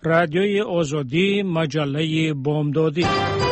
رادیوی آزادی، مجله بامدادی.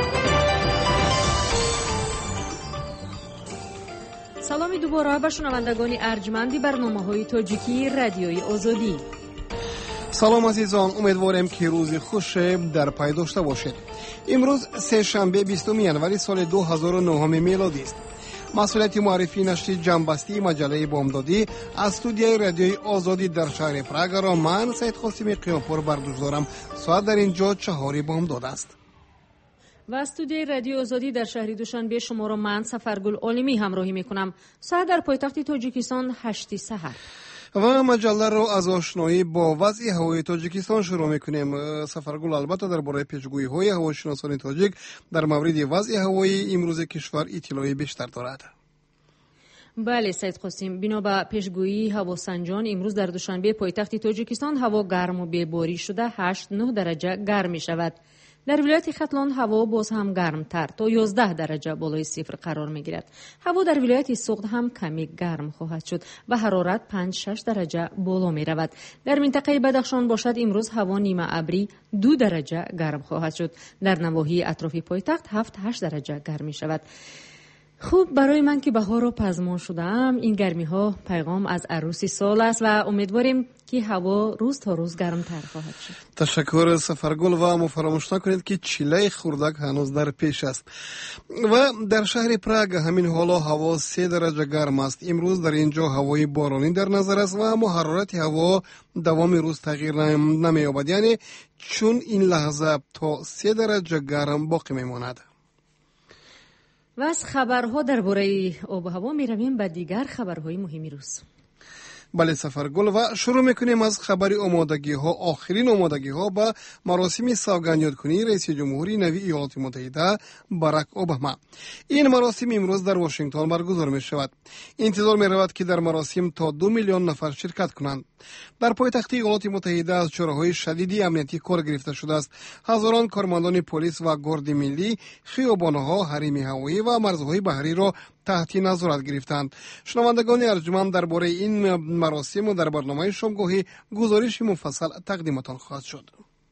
سلامی دوباره به شنوندگان ارجمندی برنامه‌های تاجیکی رادیوی آزادی. سلام عزیزان، امیدوارم که روزی خوش در پی داشته باشید. امروز سه شنبه 20 ینوری سال 2009 میلادی است. مسئولیت معرفی نشر جنبستی مجله بامدادی از استودیوی رادیوی آزادی در شهر پراگ را من سید قاسم قیامپور بر دوش دارم. ساعت در اینجا 4 بامداد است. و استودیوی رادیو آزادی در شهر دوشنبه شما را من سفرگل عالمی همراهی میکنم. ساعت در پایتخت تاجیکستان 8 سحر. و مجله را از آشنایی با وضع هوای تاجیکستان شروع میکنیم. سفرگل البته درباره پیشگویی های هواشناسان تاجیک در مورد وضع هوایی امروز کشور اطلاعی بیشتر دارد. بله سید قاسم، بنا به پیشگویی هواسنجان امروز در دوشنبه پایتخت تاجیکستان هوا گرم و بباری شده 8-9 درجه گرم می شود. در ولایت ختلان هوا باز هم گرمتر تا 11 درجه بالای صفر قرار می گیرد. هوا در ولایت سوخت هم کمی گرم خواهد شد و حرارت 5-6 درجه بالا می رود. در منطقه بدخشان باشد امروز هوا نیمه ابری 2 درجه گرم خواهد شد. در نواحی اطراف پایتخت 7-8 درجه گرم می شود. خوب، برای من که بهار را پزمان شدم، این گرمی ها پیغام از عروسی سال است و امیدواریم که هوا روز تا روز گرمتر خواهد شد. تشکر سفرگل و اما فراموش نکنید که چیله خردک هنوز در پیش است. و در شهر پراگ همین حالا هوا 3 درجه گرم است. امروز در اینجا هوای بارانی در نظر است و اما حرارت هوا دوام روز تغییر نمی‌یابد، یعنی چون این لحظه تا 3 درجه گرم باقی میماند. و از خبرها درباره آب و هوا می رویم به دیگر خبرهای مهمی روز. بله سفرگل، و شروع میکنیم از خبر آمادگی ها. آخرین آمادگی ها به مراسم سوگند یادکنی رئیس جمهوری نوی ایالات متحده باراک اوباما. این مراسم امروز در واشنگتن برگزار می شود. انتظار می رود که در مراسم تا 2 میلیون نفر شرکت کنند. در پایتخت ایالات متحده از چهره‌های شدیدی امنیتی کار گرفته شده است. هزاران کارمندان پلیس و گارد ملی خیابان‌ها، حریم هوایی و مرزهای بحری را تحت نظارت گرفتند. شنوندگان ارجمند درباره این مراسم و در برنامه شامگاهی گزارش مفصل تقدیمتان خواهد شد.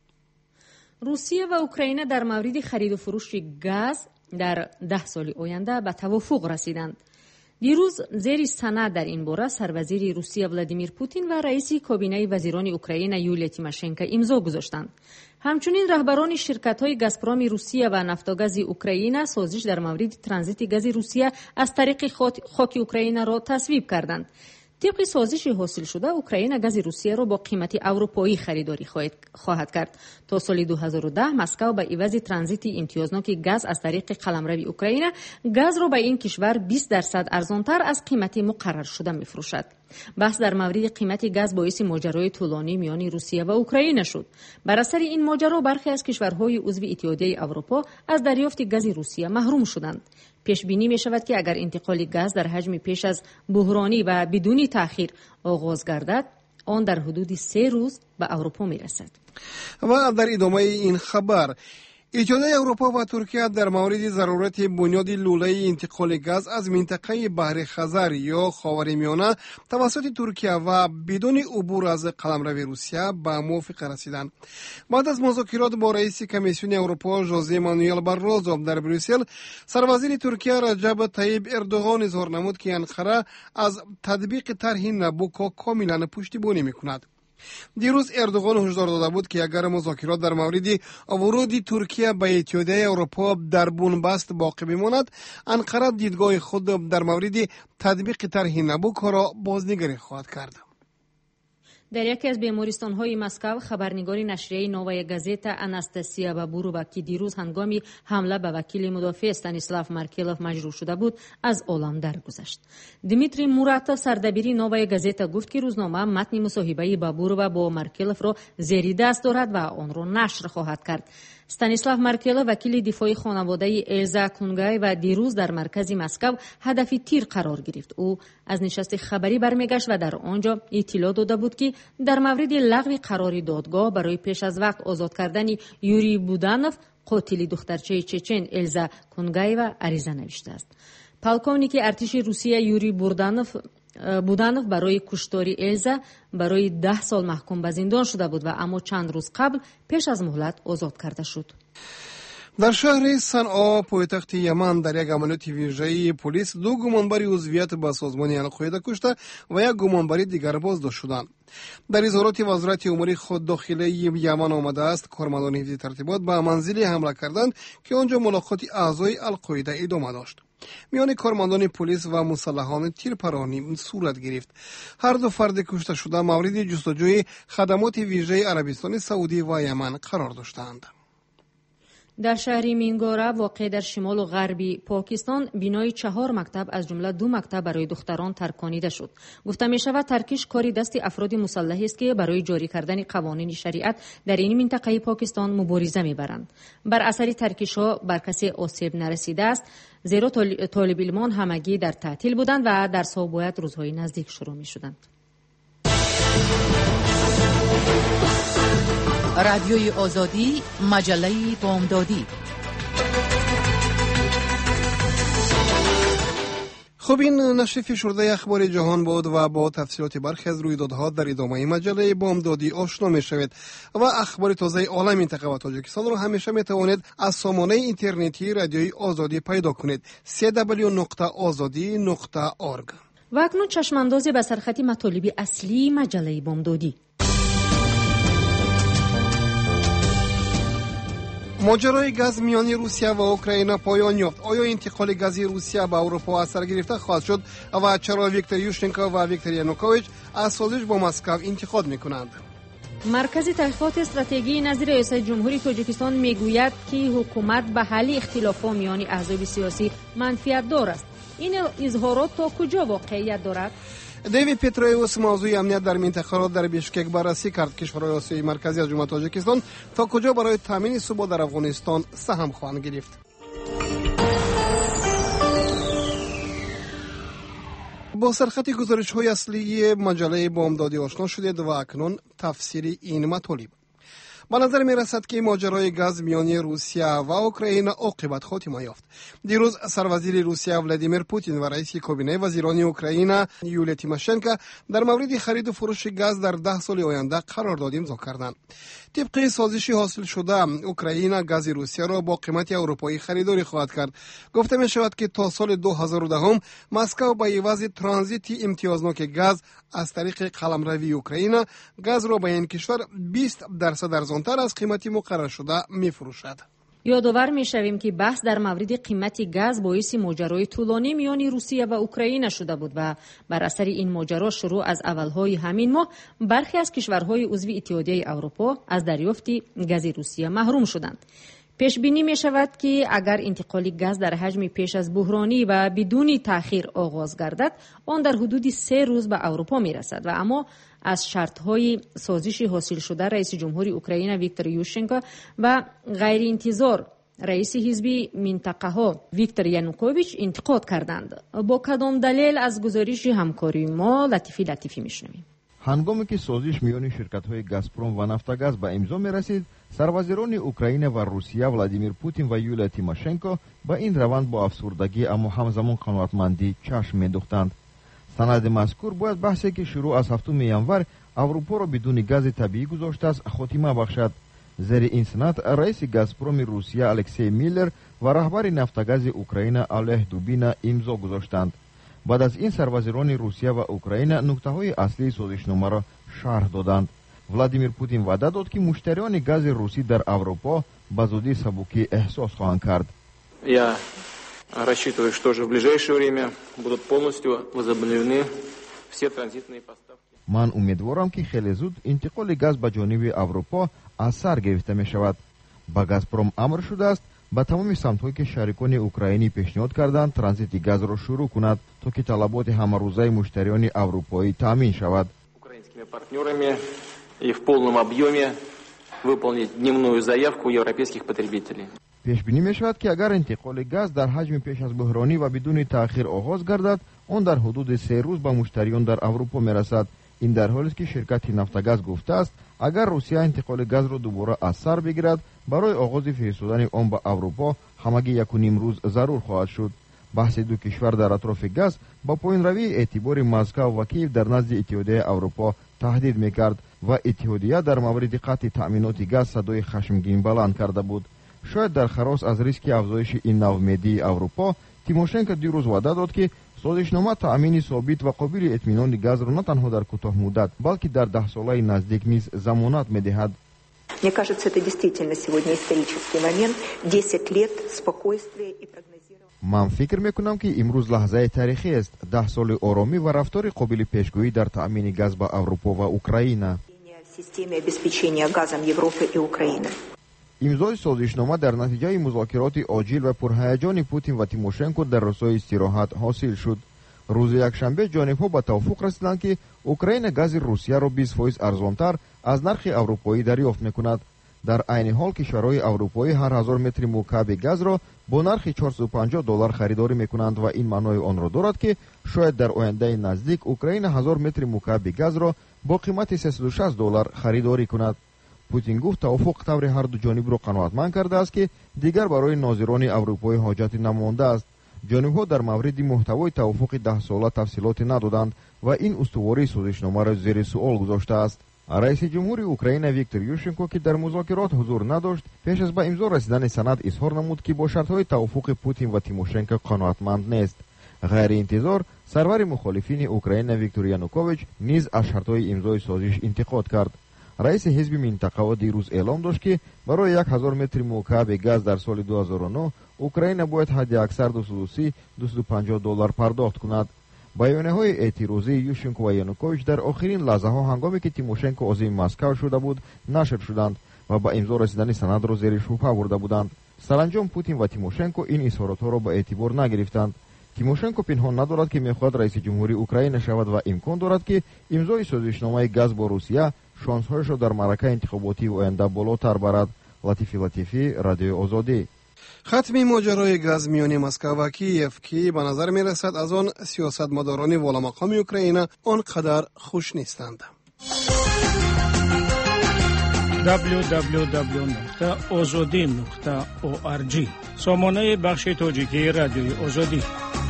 روسیه و اوکراین در مورد خرید و فروش گاز در 10 سال آینده به توافق رسیدند. دیروز زیر سند در این باره سروزیر روسیه ولادیمیر پوتین و رئیس کابینه وزیران اوکراین یولیا تیماشنکو امضا گذاشتند. همچنین رهبران شرکت‌های گازپرام روسیه و نفتاگاز اوکراین سازش در مورد ترانزیت گاز روسیه از طریق خاک اوکراین را تصویب کردند. طبق سازش حاصل شده اوکراین گاز روسیه را با قیمت اروپایی خریداری خواهد کرد. تا سال 2010 مسکو به عوض ترانزیت امتیازناک گاز از طریق قلمرو اوکراین گاز را به این کشور 20% ارزانتر از قیمت مقرر شده می‌فروشد. بحث در مورد قیمت گاز باعث ماجرای طولانی میان روسیه و اوکراین شد. بر اثر این ماجرا برخی از کشورهای عضو اتحادیه اروپا از دریافت گاز روسیه محروم شدند. پیش بینی می شود که اگر انتقال گاز در حجم پیش از بحرانی و بدون تأخیر آغاز گردد، آن در حدود 3 روز به اروپا می رسد. و در ادامه این خبر، اتحادیه اروپا و ترکیه در مورد ضرورت بنیاد لوله انتقال گاز از منطقه بحر خزر یا خاورمیانه توسط ترکیه و بدون عبور از قلمرو روسیه به موافقه رسیدند. بعد از مذاکرات با رئیس کمیسیون اروپا ژوزه مانوئل باروزو در بروسل، سروزیر ترکیه رجب طیب اردوغان اظهار نمود که انقره از تطبیق طرح نبوکو کاملا پشتیبانی میکند. دیروز اردوغان هشدار داده بود که اگر مذاکرات در مورد ورود ترکیه به اتحادیه اروپا در بنبست باقی بماند، انقره دیدگاه خود در مورد تطبیق طرح نبوکو را بازنگری خواهد کرد. در یکی از بیمارستان‌های مسکو خبرنگار نشریه نووای گازتا آناستاسیا بابوروا که دیروز هنگامی حمله به وکیل مدافع استانیسلاف مارکلوف مجروح شده بود از عالم درگذشت. دمیتری موراتوف سردبیر نووای گازتا گفت که روزنامه متن مصاحبه بابوروا با مارکلوف را زیر دست دارد و آن را نشر خواهد کرد. استانیسلاف مارکلوف وکیل دفاع خانواده الزا کونگای و دیروز در مرکز مسکو هدف تیر قرار گرفت. او از نشست خبری برمیگشت و در آنجا اطلاع داده بود که در مورد لغو قرار دادگاه برای پیش از وقت آزاد کردن یوری بودانوف قاتل دخترچه چچن الزا کونگای و عریضه نوشته است. پالکونیک ارتش روسیه یوری بودانوف بودانوف برای کشتاری الزا برای 10 سال محکوم به زندان شده بود و اما چند روز قبل پیش از مهلت آزاد کرده شد. در شهر صنعا پایتخت یمن در یک عملیات ویژه‌ای پلیس 2 گمانبر عضویت به سازمان القاعده کشته و 1 گمانبر دیگر بازداشت شدند. در اظهارات وزارت امور خود داخلی یمن آمده است کارمندان حفظ ترتیبات به منزلی حمله کردند که آنجا ملاقات اعضای القاعده ادامه داشت. میان کارمندان پلیس و مسلحان تیرپرانی صورت گرفت. هر دو فرد کشته شده مورد جستجوی خدمات ویژه عربستان سعودی و یمن قرار داشتند. در شهر مینگورا واقع در شمال و غربی پاکستان بینای 4 مکتب از جمله 2 مکتب برای دختران ترکانیده شد. گفته می شود ترکیش کاری دست افراد مسلح است که برای جاری کردن قوانین شریعت در این منطقه پاکستان مبارزه می برند. بر اثر ترکیش ها بر کسی آسیب نرسیده است، زیرا طالب علمان همگی در تعطیل بودند و در ها باید روزهای نزدیک شروع می شدند. رادیوی آزادی، مجله بامدادی. خب این نشر فشرده اخبار جهان بود و با تفصیلات برخی از رویدادها در ادامه مجله بامدادی آشنا می شوید و اخبار تازه عالم منطقه و تاجیکستان را همیشه می توانید از سامانه اینترنتی رادیوی آزادی پیدا کنید www.azadi.org. و اکنون چشماندازی به سرخط مطالب اصلی مجله بامدادی. ماجرای گاز میان روسیه و اوکراین پایان یافت. آیا انتقال گاز روسیه به اروپا اثر گرفته خواهد شد و چرا ویکتور یوشچنکو و ویکتور یانوکوویچ از سازش با مسکو انتقاد میکنند؟ مرکز تحقیقات استراتژی نظیر ریاست جمهوری تاجیکستان میگوید که حکومت به حل اختلافات میان احزاب سیاسی منفعت دارد. این اظهارات تا کجا واقعیت دارد؟ دیوید پترویوس موضوع امنیت در منطقه را در بیشکک بررسی کرد. کشورهای آسیای مرکزی از جمله تاجیکستان تا کجا برای تامین ثبات در افغانستان سهم خواهند گرفت. با سرخط گزارش‌های اصلی مجله بامدادی آشنا شدید و اکنون تفسیر این مطالب. به نظر می رسد که ماجرای گاز میان روسیه و اوکراین عاقبت خاتمه یافت. دیروز سروزیر روسیه ولادیمیر پوتین و رئیس کابینه وزیران اوکراین یولیا تیماشنکو در مورد خرید و فروش گاز در 10 سال آینده قرارداد امضا کردند. طبق سازشی حاصل شده اوکراین گاز روسیه را با قیمت اروپایی خریداری خواهد کرد. گفته می شود که تا سال 2010 مسکو به عوض ترانزیت امتیازناک گاز از طریق قلمروی اوکراین گاز را به این کشور 20% ارزانتر از قیمتی مقرر شده می فروشد. یادآور می شویم که بحث در مورد قیمت گاز باعث ماجرای طولانی میان روسیه و اوکراین شده بود و بر اثر این ماجرا شروع از اولهای همین ماه برخی از کشورهای عضو اتحادیه اروپا از دریافت گاز روسیه محروم شدند. پیش بینی می شود که اگر انتقال گاز در حجم پیش از بحرانی و بدون تأخیر آغاز گردد، آن در حدود 3 روز به اروپا می رسد و اما از شرط‌های سازشی حاصل شده رئیس جمهوری اوکراین ویکتور یوشچنکو و غیر انتظار رئیس حزب منطقه ها ویکتور یانوکوویچ انتقاد کردند. با کدام دلیل از گزارش همکاری ما لطیفی میشنویم. هنگامی که سازش میان شرکت‌های گازپروم و نفتگاز به امضا می‌رسید، سروزیران اوکراین و روسیه ولادیمیر پوتین و یولیا تیماشنکو با این روند با افسردگی اما همزمان قناعتمندی چشم می‌دوختند. سند مذکور باید بحثی که شروع از 7 ینور اروپا را بدون گاز طبیعی گذاشته است خاتمه بخشد. زیر این سند رئیس گازپروم روسیه الکسی میلر و رهبر نفتگاز اوکراین الیه دوبینا امضا گذاشتند. بعد از این سروزیران روسیه و اوکراین نکته‌های اصلی سازشنامه را شرح دادند. ولادیمیر پوتین وعده داد که مشتریان گاز روسی در اروپا به زودی سبکی احساس خواهند کرد. Рассчитываю, что же в ближайшее время будут полностью возобновлены все транзитные поставки. من امیدوارم که خیلی زود انتقال گاز به جانب اروپا از سر گرفته می شود. با گازپروم امر شده است به تمام سمت‌هایی که شریکان اوکراینی پیشنهاد کردند ترانزیت گاز را شروع کند تا که طلبات همه‌روزه مشتریان اروپایی تامین شود. Украинскими партнерами и в полном объеме выполнить дневную заявку европейских потребителей. پیش بینی می شود که اگر انتقال گاز در حجم پیش از بحرانی و بدون تأخیر آغاز گردد، آن در حدود 3 روز به مشتریان در اروپا می رسد. این در حالی است که شرکت نفتگاز گفته است اگر روسیه انتقال گاز را دوباره از سر بگیرد، برای آغاز فرستادن آن به اروپا همگی 1.5 روز ضرور خواهد شد. بحث دو کشور در اطراف گاز با پایین‌روی اعتبار مسکو و کیف در نزد اتحادیه اروپا تهدید میکرد و اتحادیه در مورد قطع تأمینات گاز صدای خشمگین بلند کرده بود. شاید در خراس از ریسک افزایش این نومیدی اروپا، تیموشنکو دیروز وعده داد که سازشنامه تأمین ثابت و قابل اطمینان گاز را نه تنها در کوتاه مدت بلکه در 10 ساله نزدیک نیز ضمانت می‌دهد. Мне кажется, это действительно сегодня исторический момент. 10 лет спокойствия и прогнозирования. من فکر میکنم که امروز لحظه تاریخی است. 10 سال آرامی و رفتار قابل پیشگویی در تأمین گاز با اروپا و اوکراین. Системе обеспечения газом Европы и Украины. امضای سازشنامه در نتیجه مذاکرات عاجل و پرهیجان پوتین و تیموشنکو در روستای استراحت حاصل شد. روز یکشنبه جانب‌ها به توافق رسیدند که اوکراین گاز روسیه را 20% ارزانتر از نرخ اروپایی دریافت میکند. در عین حال کشورهای اروپایی هر 1000 متر مکعب گاز را با نرخ $450 خریداری میکنند و این معنای آن را دارد که شاید در آینده نزدیک اوکراین 1000 متر مکعب گاز را با قیمت $360 خریداری کند. پوتین گفت توافق طور هر دو جانب را قناعتمند کرده است که دیگر برای ناظران اروپایی حاجت نمانده است. جانب‌ها در مورد محتوای توافق 10 ساله تفصیلات ندادند و این استواری سازشنامه را زیر سوال گذاشته است. رئیس جمهور اوکراین ویکتور یوشنکو که در مذاکرات حضور نداشت، پیش از به امضا رسیدن سند اظهار نمود که با شرط‌های توافق پوتین و تیموشنکو قناعتمند نیست. غیر انتظار سرور مخالفین اوکراین ویکتور یانوکوویچ نیز از شرط‌های امضای سازش انتقاد کرد. رئیس حزب منطقه دیروز اعلام داشت که برای 1000 متر مکعب گاز در سال 2009 اوکراین باید حد اکثر $250 پرداخت کند. بیانیه‌های اعتراضی یوشنکو و یانوکوویچ در آخرین لحظه‌ها هنگامی که تیموشنکو عازم مسکو شده بود نشر شدند و با امضا رسیدن سند را زیر شبهه برده بودند. سرانجام پوتین و تیموشنکو این اظهارات را به اعتبار نگرفتند. تیموشنکو پنهان ندارد که می‌خواهد رئیس جمهوری اوکراین شود و امکان دارد که امضای سازشنامه گاز با روسیه شانس‌هایش را در معرکه انتخاباتی آینده بالاتر برد. لطیفی رادیو آزادی. ختم ماجرای گاز میان مسکو و کیف که به نظر می رسد از آن سیاستمداران والامقام اوکراین آنقدر خوش نیستند. www.azadi.org سامانه بخش تاجیکی رادیوی آزادی.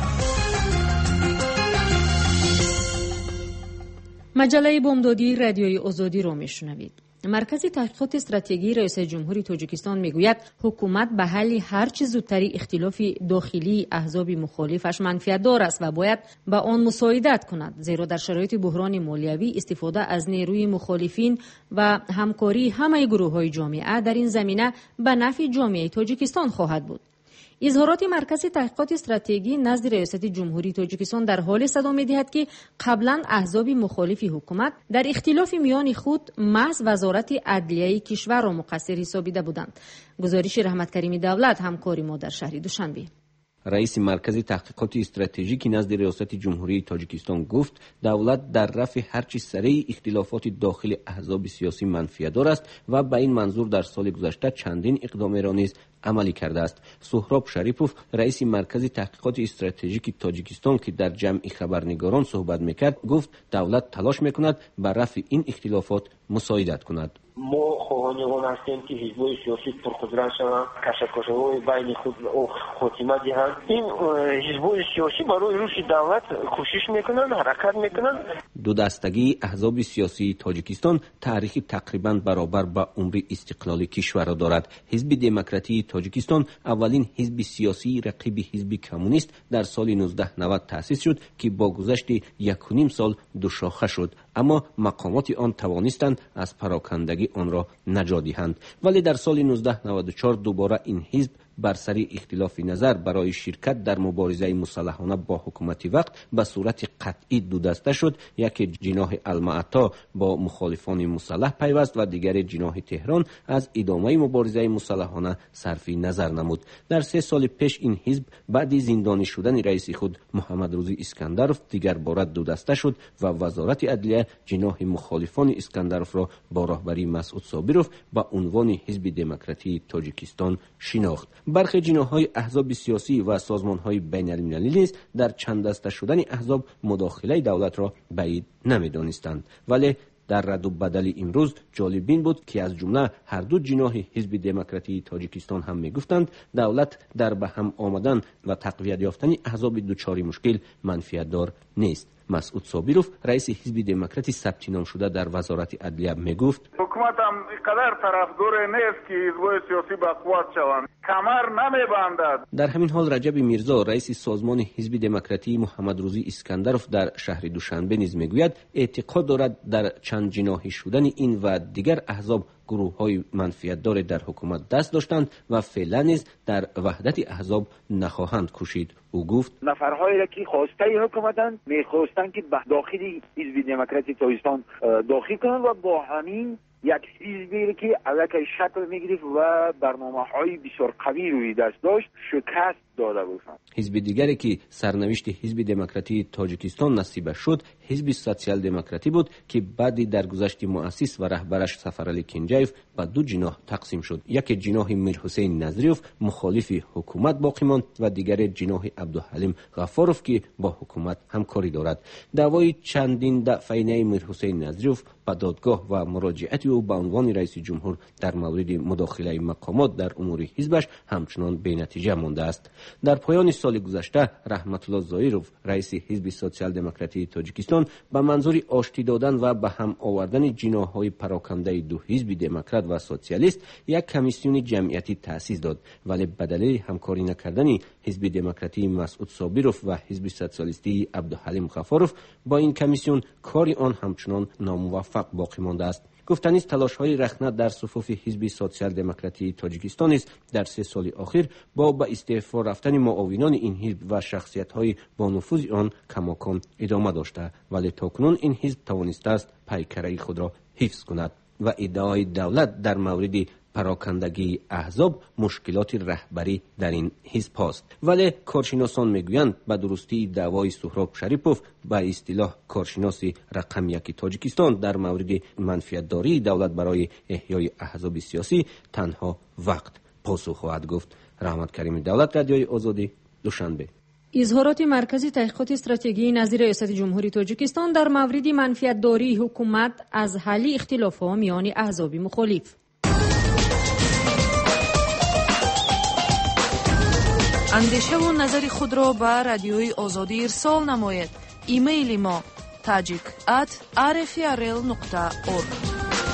مجله بامدادی رادیوی آزادی را میشنوید. مرکز تحقیقات استراتژی رئیس جمهوری تاجیکستان میگوید حکومت به حل هر چه زودتری اختلاف داخلی احزاب مخالفش منفعت‌دار است و باید به آن مساعدت کند، زیرا در شرایط بحران مالیوی استفاده از نیروی مخالفین و همکاری همه گروه‌های جامعه در این زمینه به نفع جامعه تاجیکستان خواهد بود. اظهارات مرکز تحقیقات استراتژی نزد ریاست جمهوری تاجیکستان در حال صدا می‌دهد که قبلا احزاب مخالف حکومت در اختلاف میان خود محض وزارت عدلیه کشور را مقصر حسابیده بودند. گزارش رحمت کریمی دولت همکاری ما در شهر دوشنبه. رئیس مرکز تحقیقات استراتژیکی نزد ریاست جمهوری تاجیکستان گفت دولت در رفع هرچی سریع اختلافات داخل احزاب سیاسی منفعت‌دار است و به این منظور در سال گذشته چندین اقدام را نیز عملی کرده است. سهراب شریپوف رئیس مرکز تحقیقات استراتژیک تاجیکستان که در جمع خبرنگاران صحبت میکرد گفت دولت تلاش میکند بر رفع این اختلافات مساعدت کند. ما خواهان هستیم که حزب‌های سیاسی پرقدرت شوند، کشاکش‌های بین خود خاتمه دهند. این حزب‌های سیاسی برای رشد دولت کوشش میکنند، حرکت میکنند. دو دستگی احزاب سیاسی تاجیکستان تاریخی تقریباً برابر با عمر استقلال کشور را دارد. حزب دموکراتی تاجیکستان اولین حزب سیاسی رقیب حزب کمونیست در سال 1990 تأسیس شد که با گذشت 1.5 سال دو شاخه شد، اما مقامات آن توانستند از پراکندگی آن را نجات دهند. ولی در سال 1994 دوباره این حزب بر سر اختلاف نظر برای شرکت در مبارزه مسلحانه با حکومت وقت به صورت قطعی دو دسته شد. یکی جناح المعطا با مخالفان مسلح پیوست و دیگر جناح تهران از ادامه مبارزه مسلحانه صرف نظر نمود. در 3 سال پیش این حزب بعد زندانی شدن رئیس خود محمد روزی اسکندروف دیگر بار دو دسته شد و وزارت عدلیه جناح مخالفان اسکندروف را با رهبری مسعود صابروف با عنوان حزب دموکراتی تاجیکستان شناخت. برخی جناح‌های احزاب سیاسی و سازمان‌های بین‌المللی نیز در چند دسته شدن احزاب مداخله دولت را بعید نمی‌دانستند، ولی در رد و بدل امروز جالب این بود که از جمله هر دو جناح حزب دموکراتی تاجیکستان هم میگفتند دولت در به هم آمدن و تقویت یافتن احزاب دچار مشکل منفعت دار نیست. مسعود صابروف رئیس حزب دموکراتی ثبت نام شده در وزارت عدلیه میگفت حکومت هم اینقدر طرفدار نیست که حزب سیاسی بقوت شوند، کمر نمیبندد. در همین حال رجب میرزا رئیس سازمان حزب دموکراتی محمد روزی اسکندرف در شهر دوشنبه نیز میگوید اعتقاد دارد در چند جناحی شدن این و دیگر احزاب گروه‌های منفعت‌دار در حکومت دست داشتند و فعلا نیز در وحدت احزاب نخواهند کوشید. او گفت نفرهایی را که خواسته حکومتند میخواستند که به داخل حزب دموکراتی تاجیکستان داخل کنند و با همین یک حزبی که علاقه شکل میگرفت و برنامه‌های بسیار قوی روی دست داشت شکست داده بودند. حزب دیگری که سرنوشت حزب دموکراتی تاجیکستان نصیب شد حزب سوسیال دموکراتی بود که بعد درگذشت مؤسس و رهبرش سفرعلی کنجایف به دو جناح تقسیم شد. یک جناح میرحسین نظریوف مخالف حکومت باقی ماند و دیگر جناح عبدالحلیم غفاروف که با حکومت همکاری دارد. دعوای چندین دفعه میرحسین نظریوف به دادگاه و مراجعت او به عنوان رئیس جمهور در مورد مداخله مقامات در امور حزبش همچنان بی‌نتیجه مانده است. در پایان سال گذشته رحمت الله زایروف رئیس حزب سوسیال دموکراتی تاجیکستان به منظور آشتی دادن و به هم آوردن جناح‌های پراکنده دو حزب دموکرات و سوسیالیست یک کمیسیون جمعیتی تأسیس داد، ولی به دلیل همکاری نکردن حزب دموکراتی مسعود صابروف و حزب سوسیالیستی عبدالحلیم غفاروف با این کمیسیون کار آن همچنان ناموفق باقی مانده است. گفتنی است تلاش‌های رخنه در صفوف حزب سوسیال دموکراتی تاجیکستان است در 3 سال اخیر با به استعفا رفتن معاونان این حزب و شخصیت‌های با نفوذ آن کماکان ادامه داشته، ولی تاکنون این حزب توانسته است پیکره خود را حفظ کند و ادعای دولت در مورد پراکندگی احزاب مشکلات رهبری در این حزب است. ولی کارشناسان میگویند به درستی دعوای سهراب شریپوف به اصطلاح کارشناس رقم 1 تاجیکستان در مورد منفعت‌داری دولت برای احیای احزاب سیاسی تنها وقت پاسخ خواهد گفت. رحمت کریم دولت، رادیوی آزادی، دوشنبه. اظهارات مرکز تحقیقات استراتژی نظیر ریاست جمهوری تاجیکستان در مورد منفعت‌داری حکومت از حل اختلافات میان احزاب مخالف. اندیشه و نظر خود را به رادیوی آزادی ارسال نماید. ایمیل ما tajik@rfrl.org.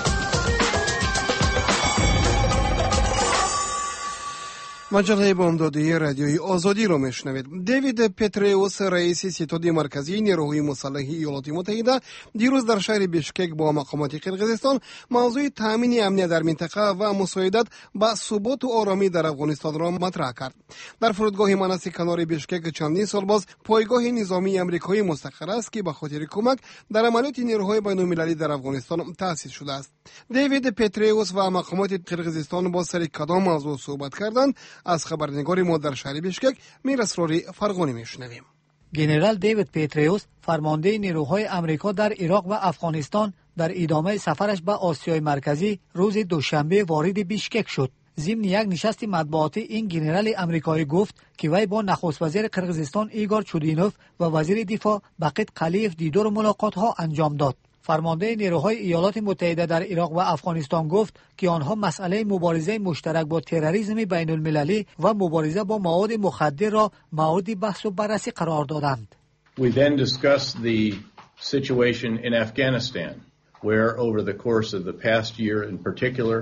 مجله بامدادی رادیوی آزادی را میشنوید. دیوید پتریوس رئیس ستاد مرکزی نیروهای مسلح ایالات متحده دیروز در شهر بیشکک با مقامات قرقیزستان موضوع تامین امنیت در منطقه و مساعدت به ثبات و آرامی در افغانستان را مطرح کرد. در فرودگاه مناس کنار بیشکک چندین سال باز پایگاه نظامی آمریکایی مستقر است که به خاطر کمک در عملیات نیروهای بین‌المللی در افغانستان تأسیس شده است. دیوید پتریوس و مقامات قرقیزستان با سر کدام موضوع صحبت کردند؟ از خبرنگار ما در شهر بیشکک میرسراری فرغانی میشنویم. گنرال دیوید پتریوس فرمانده نیروهای آمریکا در عراق و افغانستان در ادامه سفرش به آسیای مرکزی روز دوشنبه وارد بیشکک شد. ضمن یک نشست مطبوعاتی این گنرال آمریکایی گفت که وی با نخست وزیر قرقیزستان ایگور چودینوف و وزیر دفاع بقیت قلیف دیدار و ملاقات‌ها انجام داد. فرمانده نیروهای ایالات متحده در عراق و افغانستان گفت که آنها مسئله مبارزه مشترک با تروریسم بین المللی و مبارزه با مواد مخدر را مورد بحث و بررسی قرار دادند. We then discussed the situation in Afghanistan, where over the course of the past year in particular,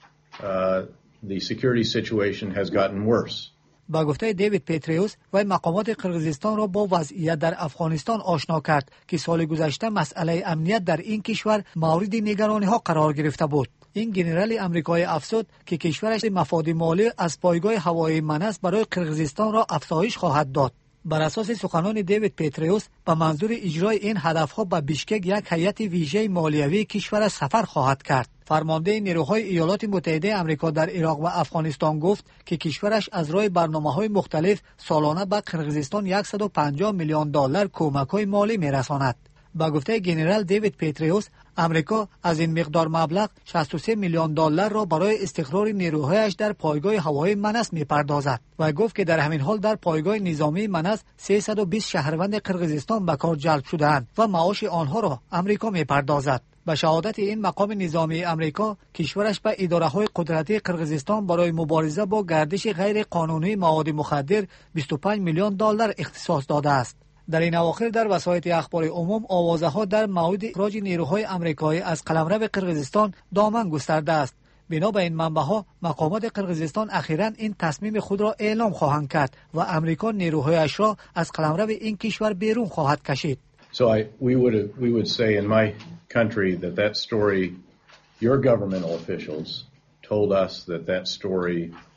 the security situation has gotten worse. با گفته دیوید پتریوس و مقامات قرقیزستان را با وضعیت در افغانستان آشنا کرد که سال گذشته مسئله امنیت در این کشور مورد نگرانی ها قرار گرفته بود. این گنرال آمریکایی افزود که کشورش مفاد مالی از پایگاه هوایی مناس برای قرقیزستان را افزایش خواهد داد. بر اساس سخنان دیوید پتریوس به منظور اجرای این هدفها به بیشکک یک هیئت ویژه مالیوی کشور سفر خواهد کرد. فرمانده نیروهای ایالات متحده آمریکا در عراق و افغانستان گفت که کشورش از راه برنامه‌های مختلف سالانه به قرقیزستان 150 میلیون دلار کمک‌های مالی می‌رساند. با گفته گنرال دیوید پتریوس، امریکا از این مقدار مبلغ 63 میلیون دلار را برای استقرار نیروهایش در پایگاه هوایی مناس می‌پردازد و گفت که در همین حال در پایگاه نظامی مناس 320 شهروند قرقیزستان به کار جلب شده‌اند و معاش آنها را امریکا می‌پردازد. به شهادت این مقام نظامی امریکا، کشورش به اداره‌های قدرتی قرقیزستان برای مبارزه با گردش غیر قانونی مواد مخدر 25 میلیون دلار اختصاص داده است. در این اواخر در وسایط اخبار عموم آوازه‌ها در مورد اخراج نیروهای آمریکایی از قلمرو قرقیزستان دامن گسترده است. بنا به این منبع‌ها مقامات قرقیزستان اخیراً این تصمیم خود را اعلام خواهند کرد و امریکا نیروهایش را از قلمرو این کشور بیرون خواهد کشید. So we would say in my country that story, your governmental officials told us that story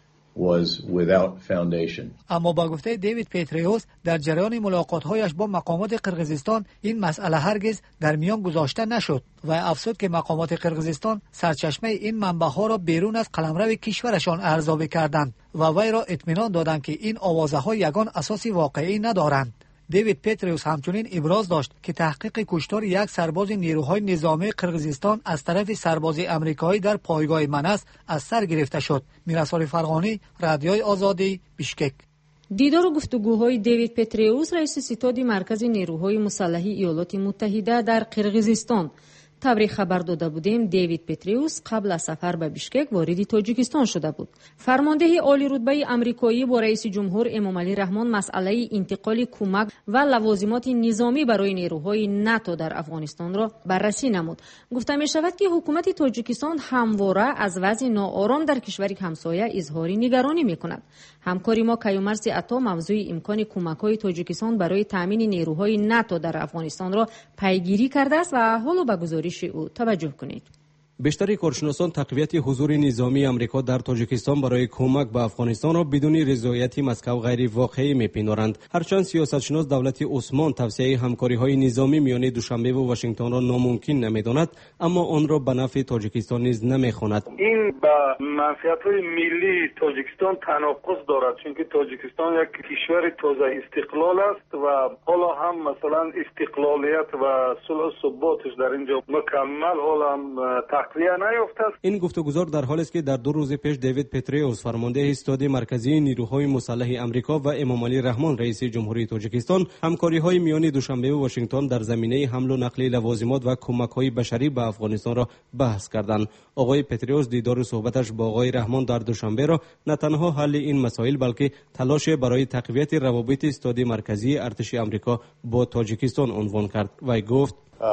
was without foundation. اما با گفته دیوید پتریوس در جریان ملاقات‌هایش با مقامات قرقیزستان این مسئله هرگز در میان گذاشته نشد و افزود که مقامات قرقیزستان سرچشمه این منبع‌ها را بیرون از قلمرو کشورشان ارزیابی کردند و وی را اطمینان دادند که این آوازه‌ها یگان اساس واقعی ندارند. دیوید پتریوس همچنین ابراز داشت که تحقیق کشتار یک سرباز نیروهای نظامی قرقیزستان از طرف سرباز آمریکایی در پایگاه منس از سر گرفته شد. میرسال فرغانی، رادیوی آزادی، بیشکک. دیدار و گفتگوهای دیوید پتریوس، رئیس ستاد مرکز نیروهای مسلح ایالات متحده در قرقیزستان. طبری خبر داده بودیم دیوید پتریوس قبل از سفر به بیشکک وارد تاجیکستان شده بود. فرمانده عالی رتبه آمریکایی با رئیس جمهور امامعلی رحمان مسئله انتقال کمک و لوازمات نظامی برای نیروهای ناتو در افغانستان را بررسی نمود. گفته می شود که حکومت تاجیکستان همواره از وضع ناآرام در کشور همسایه اظهار نگرانی می کند. همکاری ما کیومرث عطا موضوع امکان کمک‌های تاجیکستان برای تامین نیروهای ناتو در افغانستان را پیگیری کرده است و حالا به گزارش او توجه کنید. بیشتر کارشناسان تقویت حضور نظامی آمریکا در تاجیکستان برای کمک به افغانستان را بدون رضایت مسکو غیر واقعی می‌پندارند. هرچند سیاستشناس دولت عثمان توسعه همکاری‌های نظامی میان دوشنبه و واشنگتن را ناممکن نمی‌داند، اما آن را به نفع تاجیکستان نیز نمی‌خواند. این با منفعت‌های ملی تاجیکستان تناقض دارد، چون که تاجیکستان یک کشور تازه استقلال است و حالا هم مثلا استقلالیت و صلح و ثباتش در اینجا مکمل حالا هم این گفتگوزار در حالی است که در 2 روز پیش دیوید پتریوس فرمانده ستاد مرکزی نیروهای مسلح آمریکا و امامعلی رحمان رئیس جمهوری تاجیکستان همکاری‌های میان دوشنبه و واشنگتن در زمینه حمل و نقل لوازمات و کمک‌های بشری به افغانستان را بحث کردند. آقای پتریوس دیدار و صحبتش با آقای رحمان در دوشنبه را نه تنها حل این مسائل بلکه تلاش برای تقویت روابط ستاد مرکزی ارتش آمریکا با تاجیکستان عنوان کرد و گفت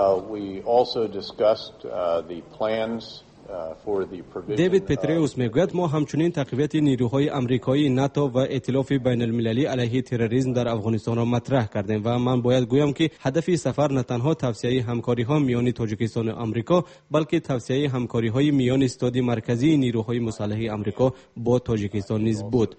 دیوید پتریوس میگوید ما همچنین تقویت نیروهای آمریکایی ناتو و ائتلاف بین المللی علیه تروریسم در افغانستان را مطرح کردیم و من باید گویم که هدف سفر نه تنها توسعه همکاری‌ها میان تاجیکستان و آمریکا بلکه توسعه همکاری‌های میان ستاد مرکزی نیروهای مسلح آمریکا با تاجیکستان نیز بود.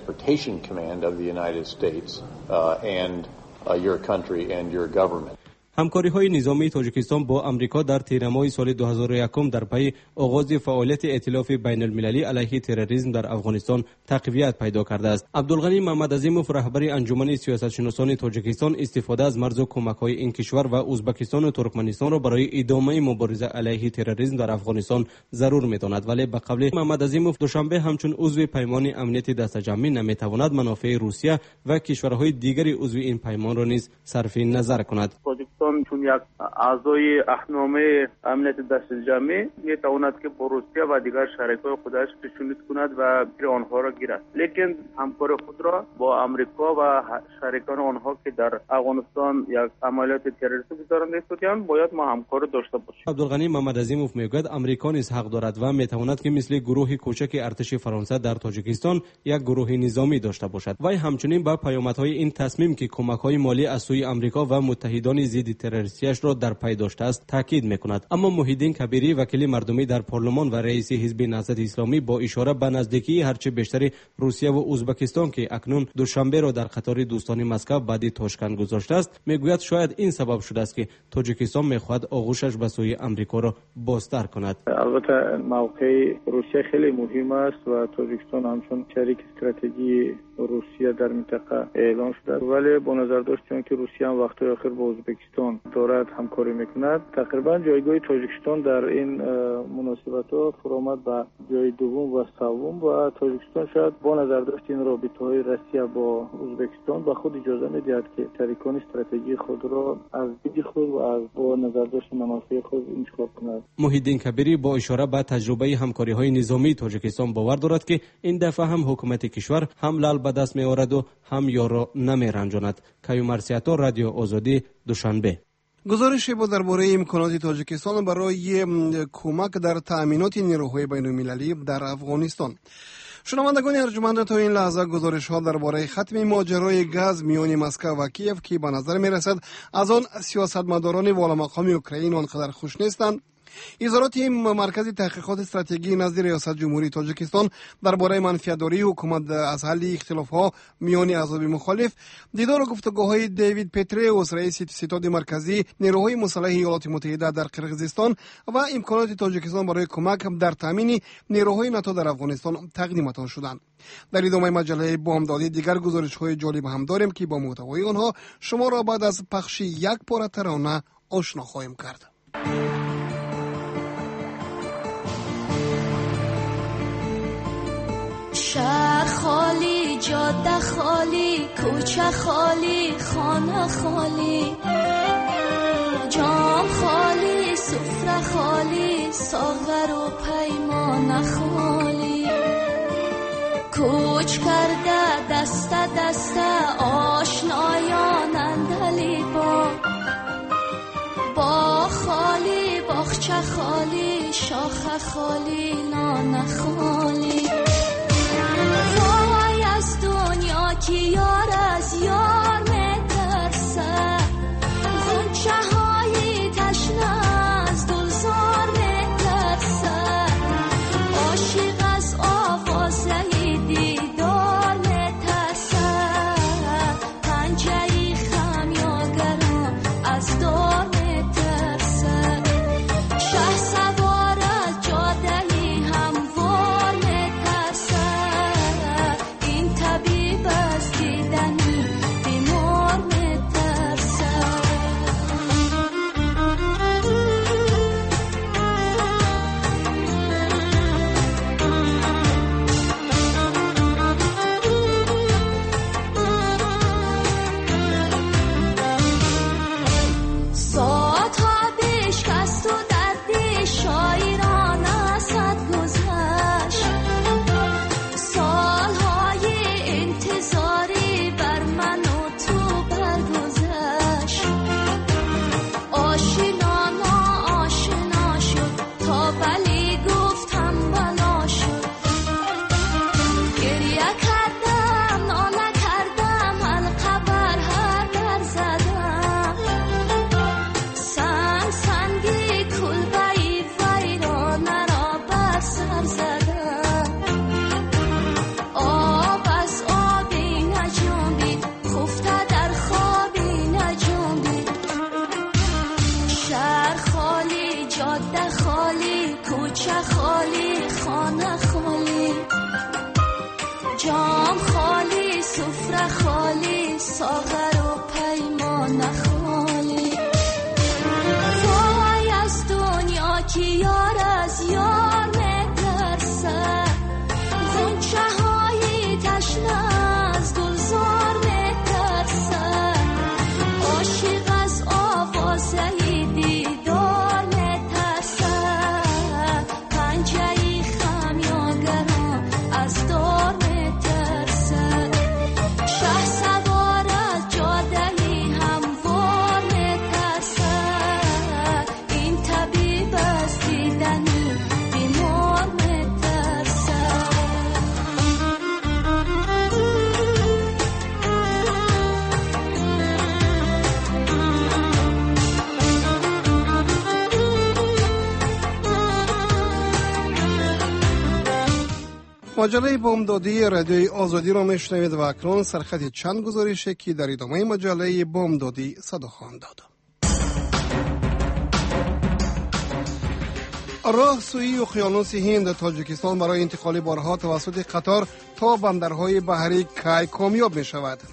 همکاری‌های نظامی تاجیکستان با آمریکا در تیر ماه سال 2001 در پی آغاز فعالیت ائتلاف بین المللی علیه تروریسم در افغانستان تقویت پیدا کرده است. عبدالغنی محمدعظیموف رهبر انجمن سیاستشناسان تاجیکستان استفاده از مرز و کمک‌های این کشور و ازبکستان و ترکمنستان را برای ادامه مبارزه علیه تروریسم در افغانستان ضرور می‌داند، ولی به قول محمدعظیموف دوشنبه همچون عضو پیمان امنیت دستجمعی نمی‌تواند منافع روسیه و کشورهای دیگر عضو این پیمان را نیز صرف نظر کند. چون یک اعضای اهنامه امنیت دستجمعی میتواند که با روسیه و دیگر شریکای خودش پیشونیت کند و گیر آنها را گیرد، لیکن همکار خود را با امریکا و شریکان آنها که در افغانستان یک عملیات تروریستی گزارنده استودیان باید ما همکار داشته باشیم. عبدالغنی محمدعظیموف میگوید امریکا نیز حق دارد و میتواند که مثل گروه کوچک ارتش فرانسه در تاجیکستان یک گروه نظامی داشته باشد. وی همچنین با پیامدهای این تصمیم که کمک‌های مالی از سوی امریکا و متحدان ضد تروریستیش را در پی داشته است تاکید میکند. اما محیدین کبیری وکیل مردمی در پارلمان و رئیس حزب نهضت اسلامی با اشاره به نزدیکی هرچه بیشتر روسیه و ازبکستان که اکنون دوشنبه را در قطار دوستان مسکو بعد تاشکند گذاشته است میگوید شاید این سبب شده است که تاجیکستان میخواهد آغوشش به سوی امریکا را بازتر کند. البته موقع روسیه خیلی مهم است و تاجیکستان همچون شریک استراتژی روسیه در منطقه اعلام شده، ولی با نظر داشتیم که روسیه هم وقت آخر با ازبکستان تاجیکستان دارد همکاری میکند. تقریبا جایگاه تاجیکستان در این مناسبت‌ها فرامد به جای دوم و سوم و تاجیکستان شاید با نظر داشت این رابطه‌های روسیه با ازبکستان به خود اجازه می‌دهد که شریکان استراتژی خود را از دید خود و از با نظر داشت منافع خود انتخاب کند. محیدین کبیری با اشاره به تجربه همکاری‌های نظامی تاجیکستان باور دارد که این دفعه هم حکومت کشور هم لال به دست می‌آورد و هم یارو نمی‌رنجاند. کیومرسیاتا رادیو آزادی دوشنبه. گزارشی بود درباره امکانات تاجیکستان برای کمک در تأمینات نیروهای بین‌المللی در افغانستان. شنوندگان ارجمند، تا این لحظه گزارش‌ها درباره ختم ماجرای گاز میان مسکو و کیف که به نظر می‌رسد از آن سیاستمداران والامقام اوکراین آنقدر خوش نیستند، اظهارات مرکز تحقیقات استراتژی نزد ریاست جمهوری تاجیکستان درباره منفعت‌داری حکومت از حل اختلاف‌ها میان احزاب مخالف، دیدار و گفتگوهای دیوید پتریوس رئیس ستاد مرکزی نیروهای مسلح ایالات متحده در قرقیزستان و امکانات تاجیکستان برای کمک در تامین نیروهای ناتو در افغانستان تقدیمتان شدند. در ادامه مجله بامدادی دیگر گزارش‌های جالب هم داریم که با محتوای آنها شما را بعد از پخش یک پاره ترانه آشنا خواهیم کرد. شهر خالی، جاده خالی، کوچه خالی، خانه خالی، جام خالی، سفره خالی، ساغر و پیمان خالی، کوچ کرده دست دست آشنایان اندلی با خالی، باغچه خالی، شاخه خالی، نان خالی. وای از دنیا که یار از یار میترسه، غنچه های تشنه از گلزار میترسه، عاشق از آوازه دیدار میترسه، پنجه خمیازگران از دار میترسه، شه سوار از جاده هموار میترسه، این طبیب از دیدنی بیمار میترسه. ساعتها بشکست و دردی شاعران ازت گذشت، سالهای انتظاری بر من و تو برگذشت، آشنا ناآشنا شد تا بلی گفتم بلا شد، گریه کردم ناله کردم حلقه بر هر در زدم، سنگ سنگی کلبه‌ای ویرانه را بر سر زدم، آب از آبی نجنبید خفته در خوابی نجنبید، شهر خالی، جاده خالی، کوچه خالی، خانه خالی، جام خالی، سفره خالی، ساغر و پیمان خالی. وای از دنیا که یار از یار میترسه، غنچه های تشنه از گلزار میترسه، عاشق از آوازه دیدار میترسه، پنجه خمیازگران از دار میترسه، شه سوار از جاده هموار میترسه، این طبیب از دیدنی بیمار میترسه. مجله بامدادی رادیوی آزادی را میشنوید و اکنون سرخط چند گزارشی که در ادامه مجله بامدادی صدا خواهند داد. راه سوی اقیانوس هند تاجیکستان برای انتقال بارها توسط قطار تا بندرهای بحری کی کامیاب می شود.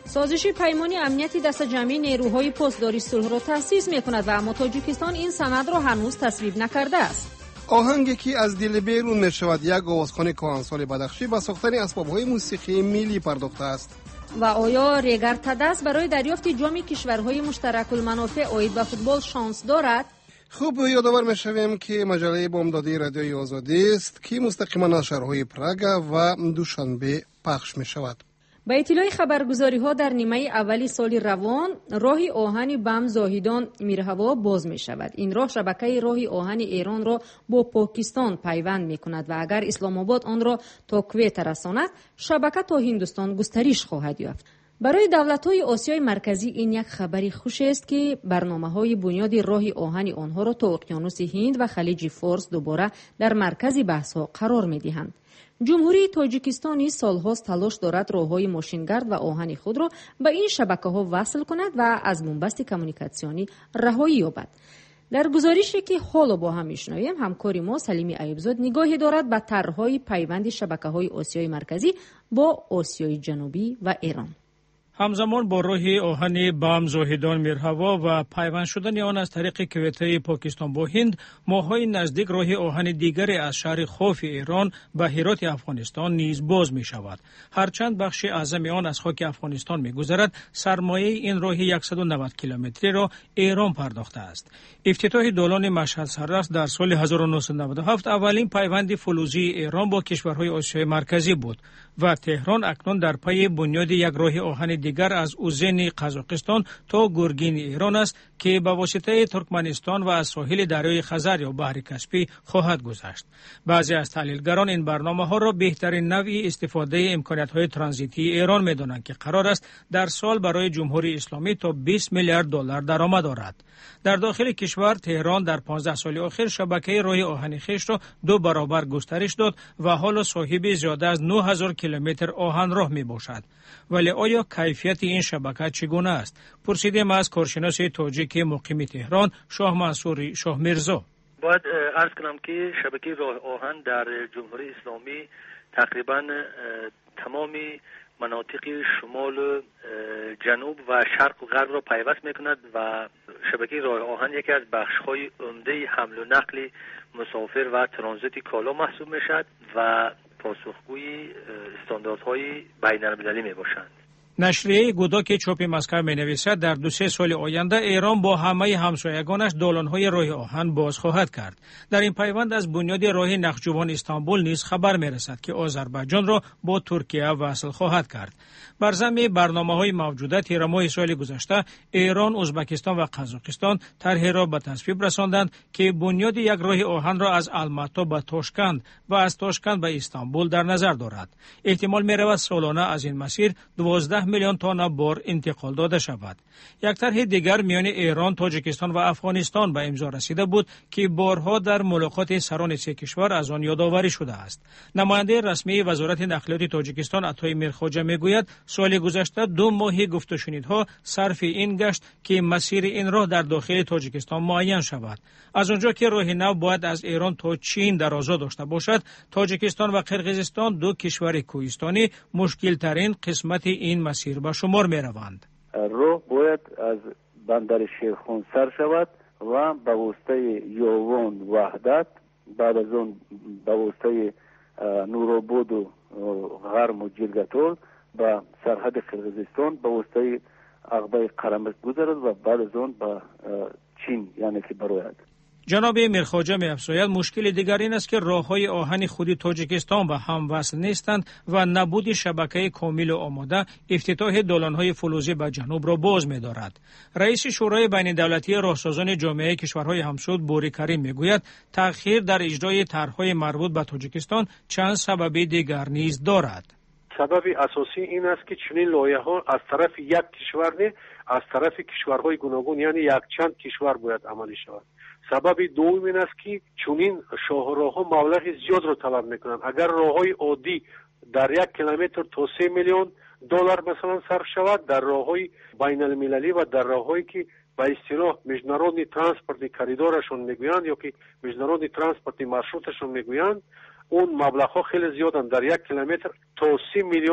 سازش پیمان امنیتی دسته‌جمعی نیروهای پاسداری صلح را تأسیس می‌کند و اما تاجیکستان این سند را هنوز تصویب نکرده است. آهنگی که از دل بیرون می‌شود یک آوازخوان کهنسال بدخشی به ساختن اسباب‌های موسیقی ملی پرداخته است. و آیا ریگر تدس برای دریافت جام کشورهای مشترک المنافع عاید به فوتبال شانس دارد؟ خوب یادآور می‌شویم که مجله بامدادی رادیوی آزادی است که مستقیما از شهرهای پراگ و دوشنبه پخش می‌شود. با اطلاع خبرگزاری‌ها در نیمه اولی سال روان راه آهن بم زاهدان میرهوا باز می‌شود. این راه شبکه راه آهن ایران را با پاکستان پیوند می‌کند و اگر اسلام آباد آن را تا کویت رساند شبکه تا هندوستان گسترش خواهد یافت. برای دولت‌های آسیای مرکزی این یک خبری خوش است که برنامه‌های بنیادی راه آهن آنها را تا اقیانوس هند و خلیج فارس دوباره در مرکز بحث‌ها قرار می‌دهند. جمهوری تاجیکستانی سالهاست تلاش دارد راه‌های ماشینگرد و آهن خود را به این شبکه‌ها وصل کند و از بنبست کمیونیکاسیونی رهایی یابد. در گزارشی که حالا با هم میشنویم همکاری ما سلیمی ایوبزاد نگاهی دارد به طرح‌های پیوند شبکه‌های آسیای مرکزی با آسیای جنوبی و ایران. همزمان با راه آهن بم زاهدان میرهوا و پیوند شدن آن از طریق کویته پاکستان با هند، ماه‌های نزدیک راه آهن دیگری از شهر خوف ایران به هرات افغانستان نیز باز می شود. هرچند بخش اعظم آن از خاک افغانستان می گذرد، سرمایه این راه 190 کیلومتری را ایران پرداخته است. افتتاح دالان مشهد سررس در سال 1997 اولین پیوند فلزی ایران با کشورهای آسیای مرکزی بود و تهران اکنون در پی بنیاد یک راه آهن دیگر از اوزن قزاقستان تا گرگین ایران است که به واسطه ترکمنستان و از ساحل دریای خزر یا بحر کاسپی خواهد گذشت. بعضی از تحلیلگران این برنامه‌ها را بهترین نوع استفاده امکانات‌های ترانزیتی ایران می‌دانند که قرار است در سال برای جمهوری اسلامی تا 20 میلیارد دلار درآمد دارد. در داخل کشور تهران در 15 سال اخیر شبکه راه آهن خویش را 2 برابر گسترش داد و حالا صاحب زیاده از 9000 کیلومتر آهن راه میباشد. ولی آیا کیفیت این شبکه چگونه است؟ پرسیدیم از کارشناس تاجیک مقیم تهران شاه منصور شاه میرزا. باید عرض کنم که شبکه راه آهن در جمهوری اسلامی تقریبا تمامی مناطق شمال جنوب و شرق و غرب را پیوست میکند و شبکه راه آهن یکی از بخش‌های عمده حمل و نقل مسافر و ترانزیت کالا محسوب میشد و پاسخگوی استانداردهای بین‌المللی میباشند. نشریه گوداک چاپ مسکو می نویسد در 2-3 سال آینده ایران با همه همسایگانش دالان‌های راه آهن باز خواهد کرد. در این پیوند از بنیاد راه نخجوان استانبول نیز خبر می رسد که آذربایجان را با ترکیه وصل خواهد کرد. بر ضمن برنامه‌های موجوده تیر ماه سال گذشته ایران، ازبکستان و قزاقستان طرحی را به تصویب رساندند که بنیاد یک راه آهن را از الماتا به تاشکند و از تاشکند به استانبول در نظر دارد. احتمال می رود سالانه از این مسیر 12 میلیون تن بار انتقال داده شود. یک طرح دیگر میان ایران، تاجیکستان و افغانستان به امضا رسیده بود که بارها در ملاقات سران سه کشور از آن یادآوری شده است. نماینده رسمی وزارت نقلیات تاجیکستان عطای میرخواجه میگوید سال گذشته 2 ماه گفت و شنیدها صرف این گشت که مسیر این راه در داخل تاجیکستان معین شود. از آنجا که راه نو باید از ایران تا چین درازا داشته باشد، تاجیکستان و قرقیزستان 2 کشور کوهستانی مشکل ترین قسمت این مسیر به شمار می روند. راه باید از بندر شیرخان سر شود و به واسطه یوان وحدت، بعد از اون به واسطه نورآباد و غرم و جرگتال به سرحد قرقیزستان به واسطه عقبه قرمز گذرد و بعد از اون به چین یعنی که براید. جناب میرخواجه می‌افزاید مشکل دیگر این است که راه‌های آهن خود تاجیکستان به هم وصل نیستند و نبود شبکه کامل و آماده افتتاح دالان‌های فلزی به جنوب را باز می‌دارد. رئیس شورای بین‌الدولتی راهسازان جامعه کشورهای همسود بوری کریم می‌گوید تأخیر در اجرای طرح‌های مربوط به تاجیکستان چند سبب دیگر نیز دارد. سبب اساسی این است که چنین لایحه‌ها از طرف یک کشور نه، از طرف کشورهای گوناگون یعنی یک چند کشور باید عملی شود. سبب دوم این است که چنین شاهراه‌ها مبلغ زیاد را طلب میکنند. اگر راه‌های عادی در 1 کیلومتر تا 3 میلیون دلار مثلا صرف شود، در راه‌های بین المللی و در راه‌هایی که به اصطلاح международный ترانسپورت کریدورشون میگویند یا که международный ترانسپورت маршрутشون میگویند، اون مبلغ‌ها خیلی زیادن. در 1 کیلومتر تا 30 میلیون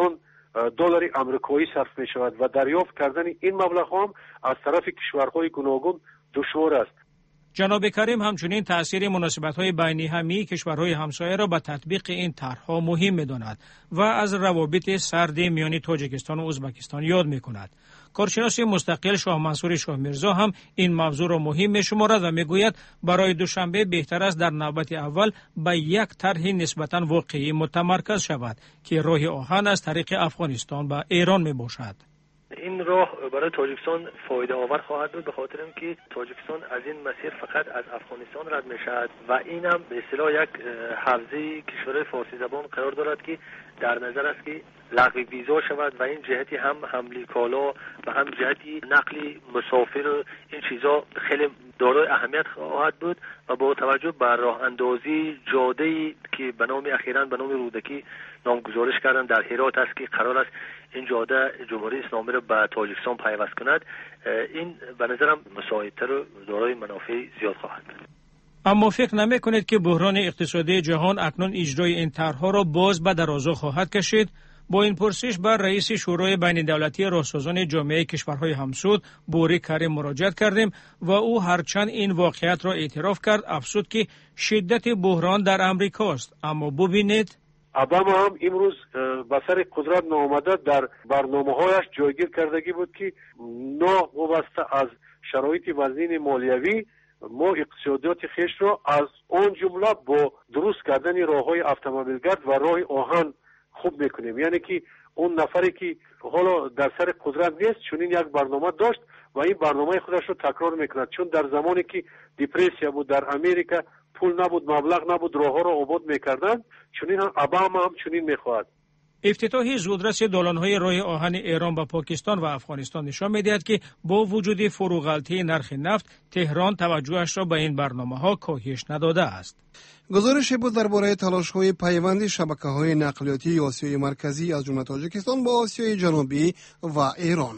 دلار آمریکایی صرف می شود و دریافت کردن این مبلغ هم از طرف کشورهای گوناگون دشوار است. جناب کریم همچنین تأثیر مناسبت‌های بین همه کشورهای همسایه را به تطبیق این طرح‌ها مهم می‌داند و از روابط سرد میان تاجیکستان و ازبکستان یاد می‌کند. کارشناس مستقل شاه منصور شاه میرزا هم این موضوع را مهم می‌شمارد و می‌گوید برای دوشنبه بهتر است در نوبت اول به یک طرح نسبتاً واقعی متمرکز شود که راه آهن از طریق افغانستان به ایران میباشد. این راه برای تاجیکستان فایده آور خواهد بود، به خاطر اینکه تاجیکستان از این مسیر فقط از افغانستان رد میشود و این هم به اصطلاح یک حوزه کشورهای فارسی زبان قرار دارد که در نظر است که لغو ویزا شود و این جهتی هم حمل کالا و هم جهتی نقل مسافر و این چیزا خیلی دارای اهمیت خواهد بود و با توجه به راه اندازی جاده‌ای که به نام اخیراً به نام رودکی نامگذارش کردن در هرات است که قرار است این جاده جمهوری اسلامی را به تاجیکستان پیوست کند، این به نظرم مساعدتر و دارای منافع زیاد خواهد بود. اما فکر نمی کنید که بحران اقتصادی جهان اکنون اجرای این طرح‌ها را باز به درازا خواهد کشید؟ با این پرسش بر رئیس شورای بین دولتی راهسازان جامعه کشورهای همسود بوری کریم مراجعه کردیم و او هرچند این واقعیت را اعتراف کرد افزود که شدت بحران در امریکاست، اما ببینید اوباما هم امروز به سر قدرت نامده در برنامه‌هایش جایگیر کردگی بود که وابسته از شرایط وضعین مالیوی ما اقتصادیات خیش را از اون جمله با درست کردن راه‌های اتومبیلگرد و راه آهن خوب میکنیم. یعنی که اون نفری که حالا در سر قدرت نیست چون یک برنامه داشت و این برنامه خودش رو تکرار میکند، چون در زمانی که دیپرسیا بود در امریکا پول نبود، مبلغ نبود، راه‌ها را آباد میکردند، چنین هم اوباما هم چنین میخواهد. افتتاح زودرس دالان‌های راه آهن ایران با پاکستان و افغانستان نشان می‌دهد که با وجود فروغالطی نرخ نفت تهران توجهش را به این برنامه‌ها کاهش نداده است. گزارش بود درباره تلاش‌های پیوند شبکه‌های نقلیاتی آسیای مرکزی از جمله تاجیکستان با آسیای جنوبی و ایران.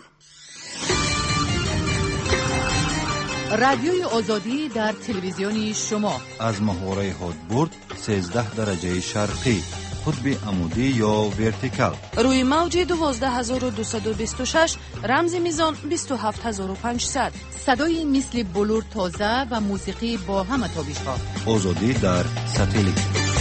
رادیوی آزادی در تلویزیون شما از محوره هادبورد 13 درجه شرقی، قطب عمودی یا ورتیکال، روی موج 12226 رمز میزان 27500، صدای مثل بلور تازه و موسیقی با همه تابش‌ها. آزادی در ساتلیت.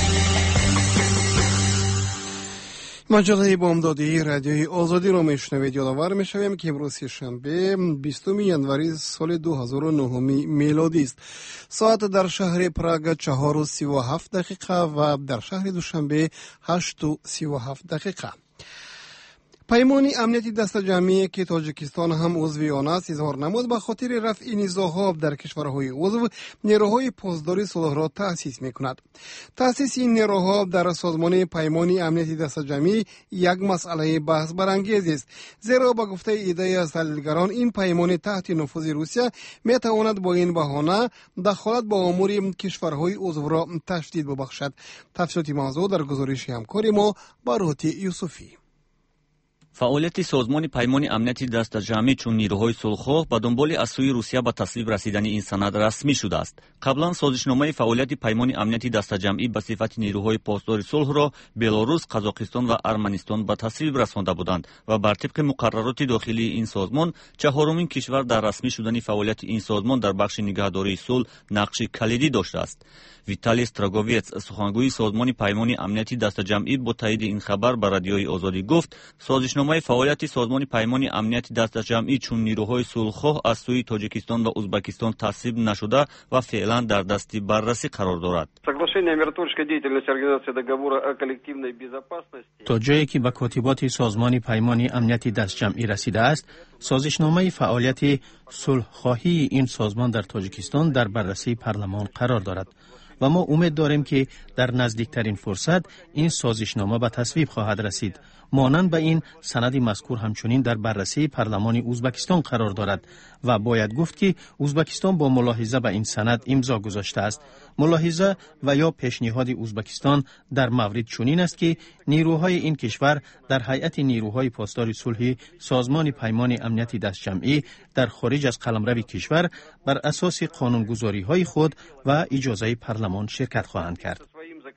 مجله بامدادی رادیوی آزادی را میشنوید. یادآور میشویم که امروز شنبه 20 ینوری سال 2009 میلادی است. ساعت در شهر پراگ 4:37 و در شهر دوشنبه 8:37. پیمان امنیتی دست جمعی که تاجیکستان هم عضو آن است اظهار نمود به خاطر رفع نزاع‌ها در کشورهای عضو نیروهای پاسداری صلح را تأسیس می‌کند. تأسیس این نیروها در سازمان پیمان امنیتی دست جمعی یک مسئله بحث برانگیز است، زیرا با گفته ایده از تحلیلگران این پیمان تحت نفوذ روسیه می‌تواند با این بهانه دخالت با امور کشورهای عضو را تشدید ببخشد. تفصیلات موضوع در گزارش همکار ما باروتی یوسفی. فعالیت سازمان پیمان امنیتی دست جمعی چون نیروهای صلح‌خواه به دنبال از سوی روسیه به تصویب رسیدن این سند رسمی شده است. قبلا سازشنامه فعالیت پیمان امنیتی دست جمعی به صفت نیروهای پاسدار صلح را بلاروس، قزاقستان و ارمنستان به تصویب رسانده بودند و بر طبق مقررات داخلی این سازمان چهارمین کشور در رسمی شدن فعالیت این سازمان در بخش نگهداری صلح نقش کلیدی داشته است. ویتالی استراگوویچ، سخنگوی سازمان پیمان امنیتی دست جمعی، با تایید این خبر به رادیوی آزادی گفت سازشنامه فعالیت سازمان پیمان امنیتی دست جمعی چون نیروهای صلح‌خواه از سوی تاجیکستان و ازبکستان تصویب نشده و فعلا در دست بررسی قرار دارد. تا جایی که به کاتبات سازمان پیمان امنیتی دست جمعی رسیده است، سازشنامه فعالیت صلح‌خواهی این سازمان در تاجیکستان در بررسی پارلمان قرار دارد و ما امید داریم که در نزدیکترین فرصت این سازشنامه به تصویب خواهد رسید. مانند به این سند مذکور همچنین در بررسی پارلمان ازبکستان قرار دارد و باید گفت که ازبکستان با ملاحظه به این سند امضا گذاشته است. ملاحظه و یا پیشنهاد ازبکستان در مورد چنین است که نیروهای این کشور در هیئت نیروهای پاسدار صلح سازمان پیمان امنیتی دست جمعی در خارج از قلمرو کشور بر اساس قانونگذاری‌های خود و اجازه پارلمان شرکت خواهند کرد.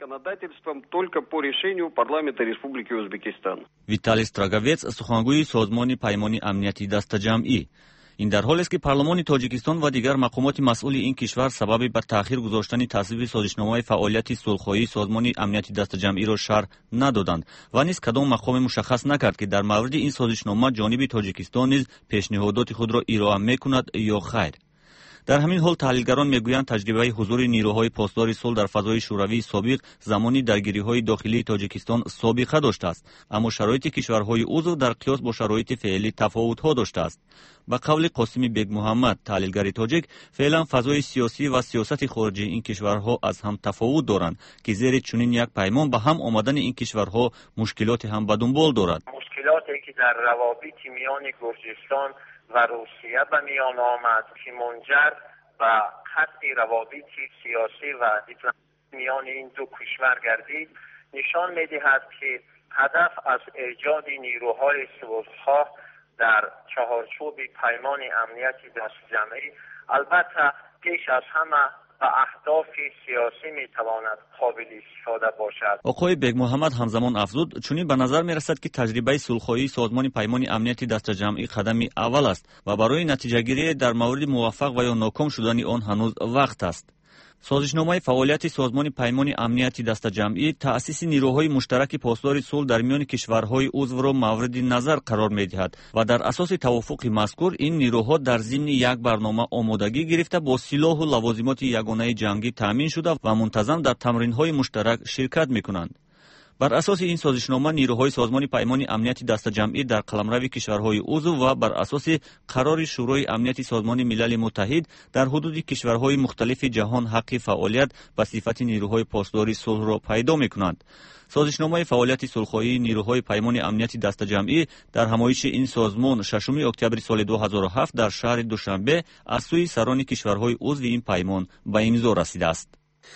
законодательством только по решению парламента Республики Узбекистан. Виталий Строговец, сухангӯи созмони паймони амнияти дастаҷамъӣ. ин дар ҳолест ки парлумони тоҷикистон ва дигар мақомоти масъули ин кишвар сабаби ба таъхир гузоштани тасвиби созишномаи фаъолияти сулҳхоҳии созмони амнияти дастаҷамъиро шарҳ надоданд ва низ кадом мақоме мушаххас накард ки дар мавриди ин созишнома ҷониби тоҷикистон низ пешниҳодоти худро ироа мекунад ё хайр. дар ҳамин ҳол таҳлилгарон мегӯянд таҷрибаи ҳузури нирӯҳои посдори сулҳ дар фазои шӯравии собиқ замони даргириҳои дохилии тоҷикистон собиқа доштааст, аммо шароити кишварҳои узв дар қиёс бо шароити феълӣ тафовутҳо доштааст. ба қавли қосими бегмуҳаммад, таҳлилгари тоҷик, феълан фазои сиёсӣ ва сиёсати хориҷии ин кишварҳо аз ҳам тафовут доранд, ки зери чунин як паймон ба ҳам омадани ин кишварҳо мушкилоте ҳам ба дунбол дорад. мушкилоте ки дар равобити миёни гурҷистон و روسیه به میان آمد که منجر به قطع روابط سیاسی و دیپلماتیک میان این دو کشور گردید نشان می‌دهد که هدف از ایجاد نیروهای صلح‌خواه در چهارچوب پیمان امنیتی دست‌جمعی البته پیش از همه و اهداف سیاسی میتواند قابل استفاده باشد. آقای بیگ محمد همزمان افزود چونین به نظر میرسد که تجربه صلح‌خواهی سازمان پیمان امنیتی دسته‌جمعی قدمی اول است و برای نتیجه گیری در مورد موفق و یا ناکام شدن آن هنوز وقت است. سازشنامه فعالیت سازمان پیمان امنیتی دسته‌جمعی تأسیس نیروهای مشترک پاسدار صلح در میان کشورهای عضو را مورد نظر قرار می‌دهد و در اساس توافق مذکور این نیروها در ضمن یک برنامه آمادگی گرفته با سلاح و لوازمات یگانه جنگی تامین شده و منتظم در تمرین‌های مشترک شرکت می‌کنند. بر اساس این سازشنامه نیروهای سازمان پیمان امنیتی دسته‌جمعی در قلمرو کشورهای عضو و بر اساس قرار شورای امنیت سازمان ملل متحد در حدود کشورهای مختلف جهان حق فعالیت به صفت نیروهای پاسداری صلح را پیدا می‌کنند. سازشنامه فعالیت صلح‌خواهی نیروهای پیمان امنیتی دسته‌جمعی در همایش این سازمان 6 اکتبر سال 2007 در شهر دوشنبه از سوی سران کشورهای عضو این پیمان به امضا رسیده است.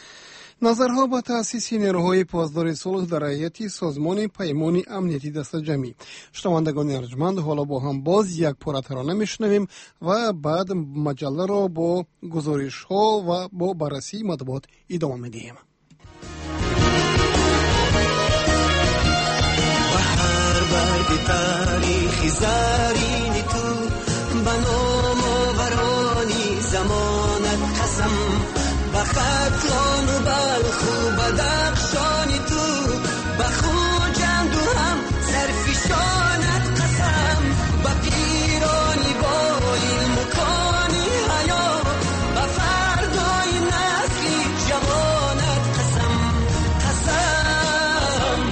نظرها با تأسیس نیروهای پاسدار صلح در رعایت سازمان پیمان امنیتی دسته‌جمعی. شنوندگان ارجمند، حالا با هم باز یک پاره ترانه میشنویم و بعد مجله را با گزارش ها و با بررسی مطبوعات ادامه میدهیم. بهر برگ تاریخ زرین تو بنام آورانی زمانت قسم بخطلان و بلخو بدخشانی تو بخو جند و هم سرفشانت قسم با پیرانی با علم و کانی حیا با فردای نسلی جوانت قسم قسم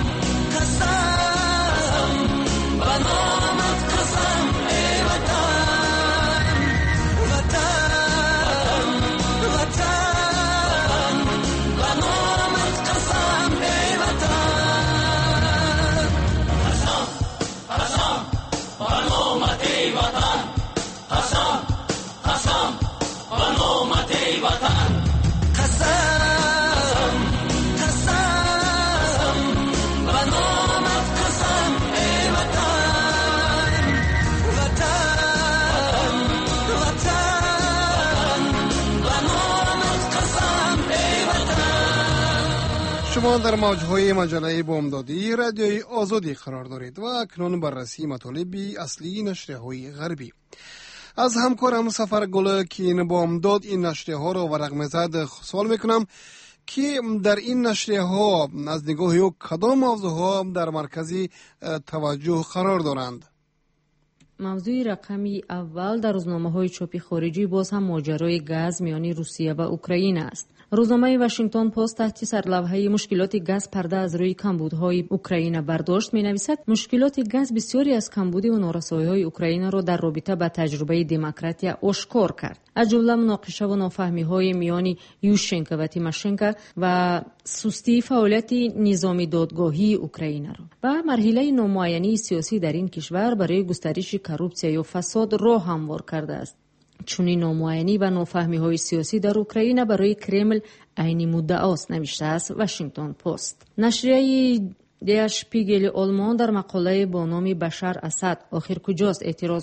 قسم با نامت قسم ای وطن وطن وطن شما در موجهای مجله بامدادی رادیوی آزادی قرار دارید و اکنون بررسی مطالب اصلی نشریه‌های غربی. از همکارم سفر گل که این بامداد این نشریه‌ها را ورق می‌زد سوال میکنم که در این نشریه‌ها از نگاه او کدام موضوعها در مرکز توجه قرار دارند؟ موضوع رقمی اول در روزنامه‌های چاپی خارجی باز هم ماجرای گاز میان روسیه و اوکراین است. روزنامه واشنگتن پست تحت سرلوحه مشکلات گاز پرده از روی کمبودهای اوکراین برداشت می‌نویسد مشکلات گاز بسیاری از کمبودی و نارسایی‌های اوکراین را در رابطه با تجربه دموکراتیا آشکار کرد. از جمله مناقشه و نافهمی‌های میان یوشچنکو و تیماشنکو و سستی فعالیت نظامی دادگاهی اوکراین را و مرحله نامعینی سیاسی در این کشور برای گسترش کروپسیا و فساد راه هموار کرده است. چونین نامعینی و نافهمی‌های سیاسی در اوکراین برای کرمل عین مدعاست، نوشته است واشنگتن پست. نشریه در شپیگل آلمان در مقاله با نام بشار اسد آخر کجاست اعتراضها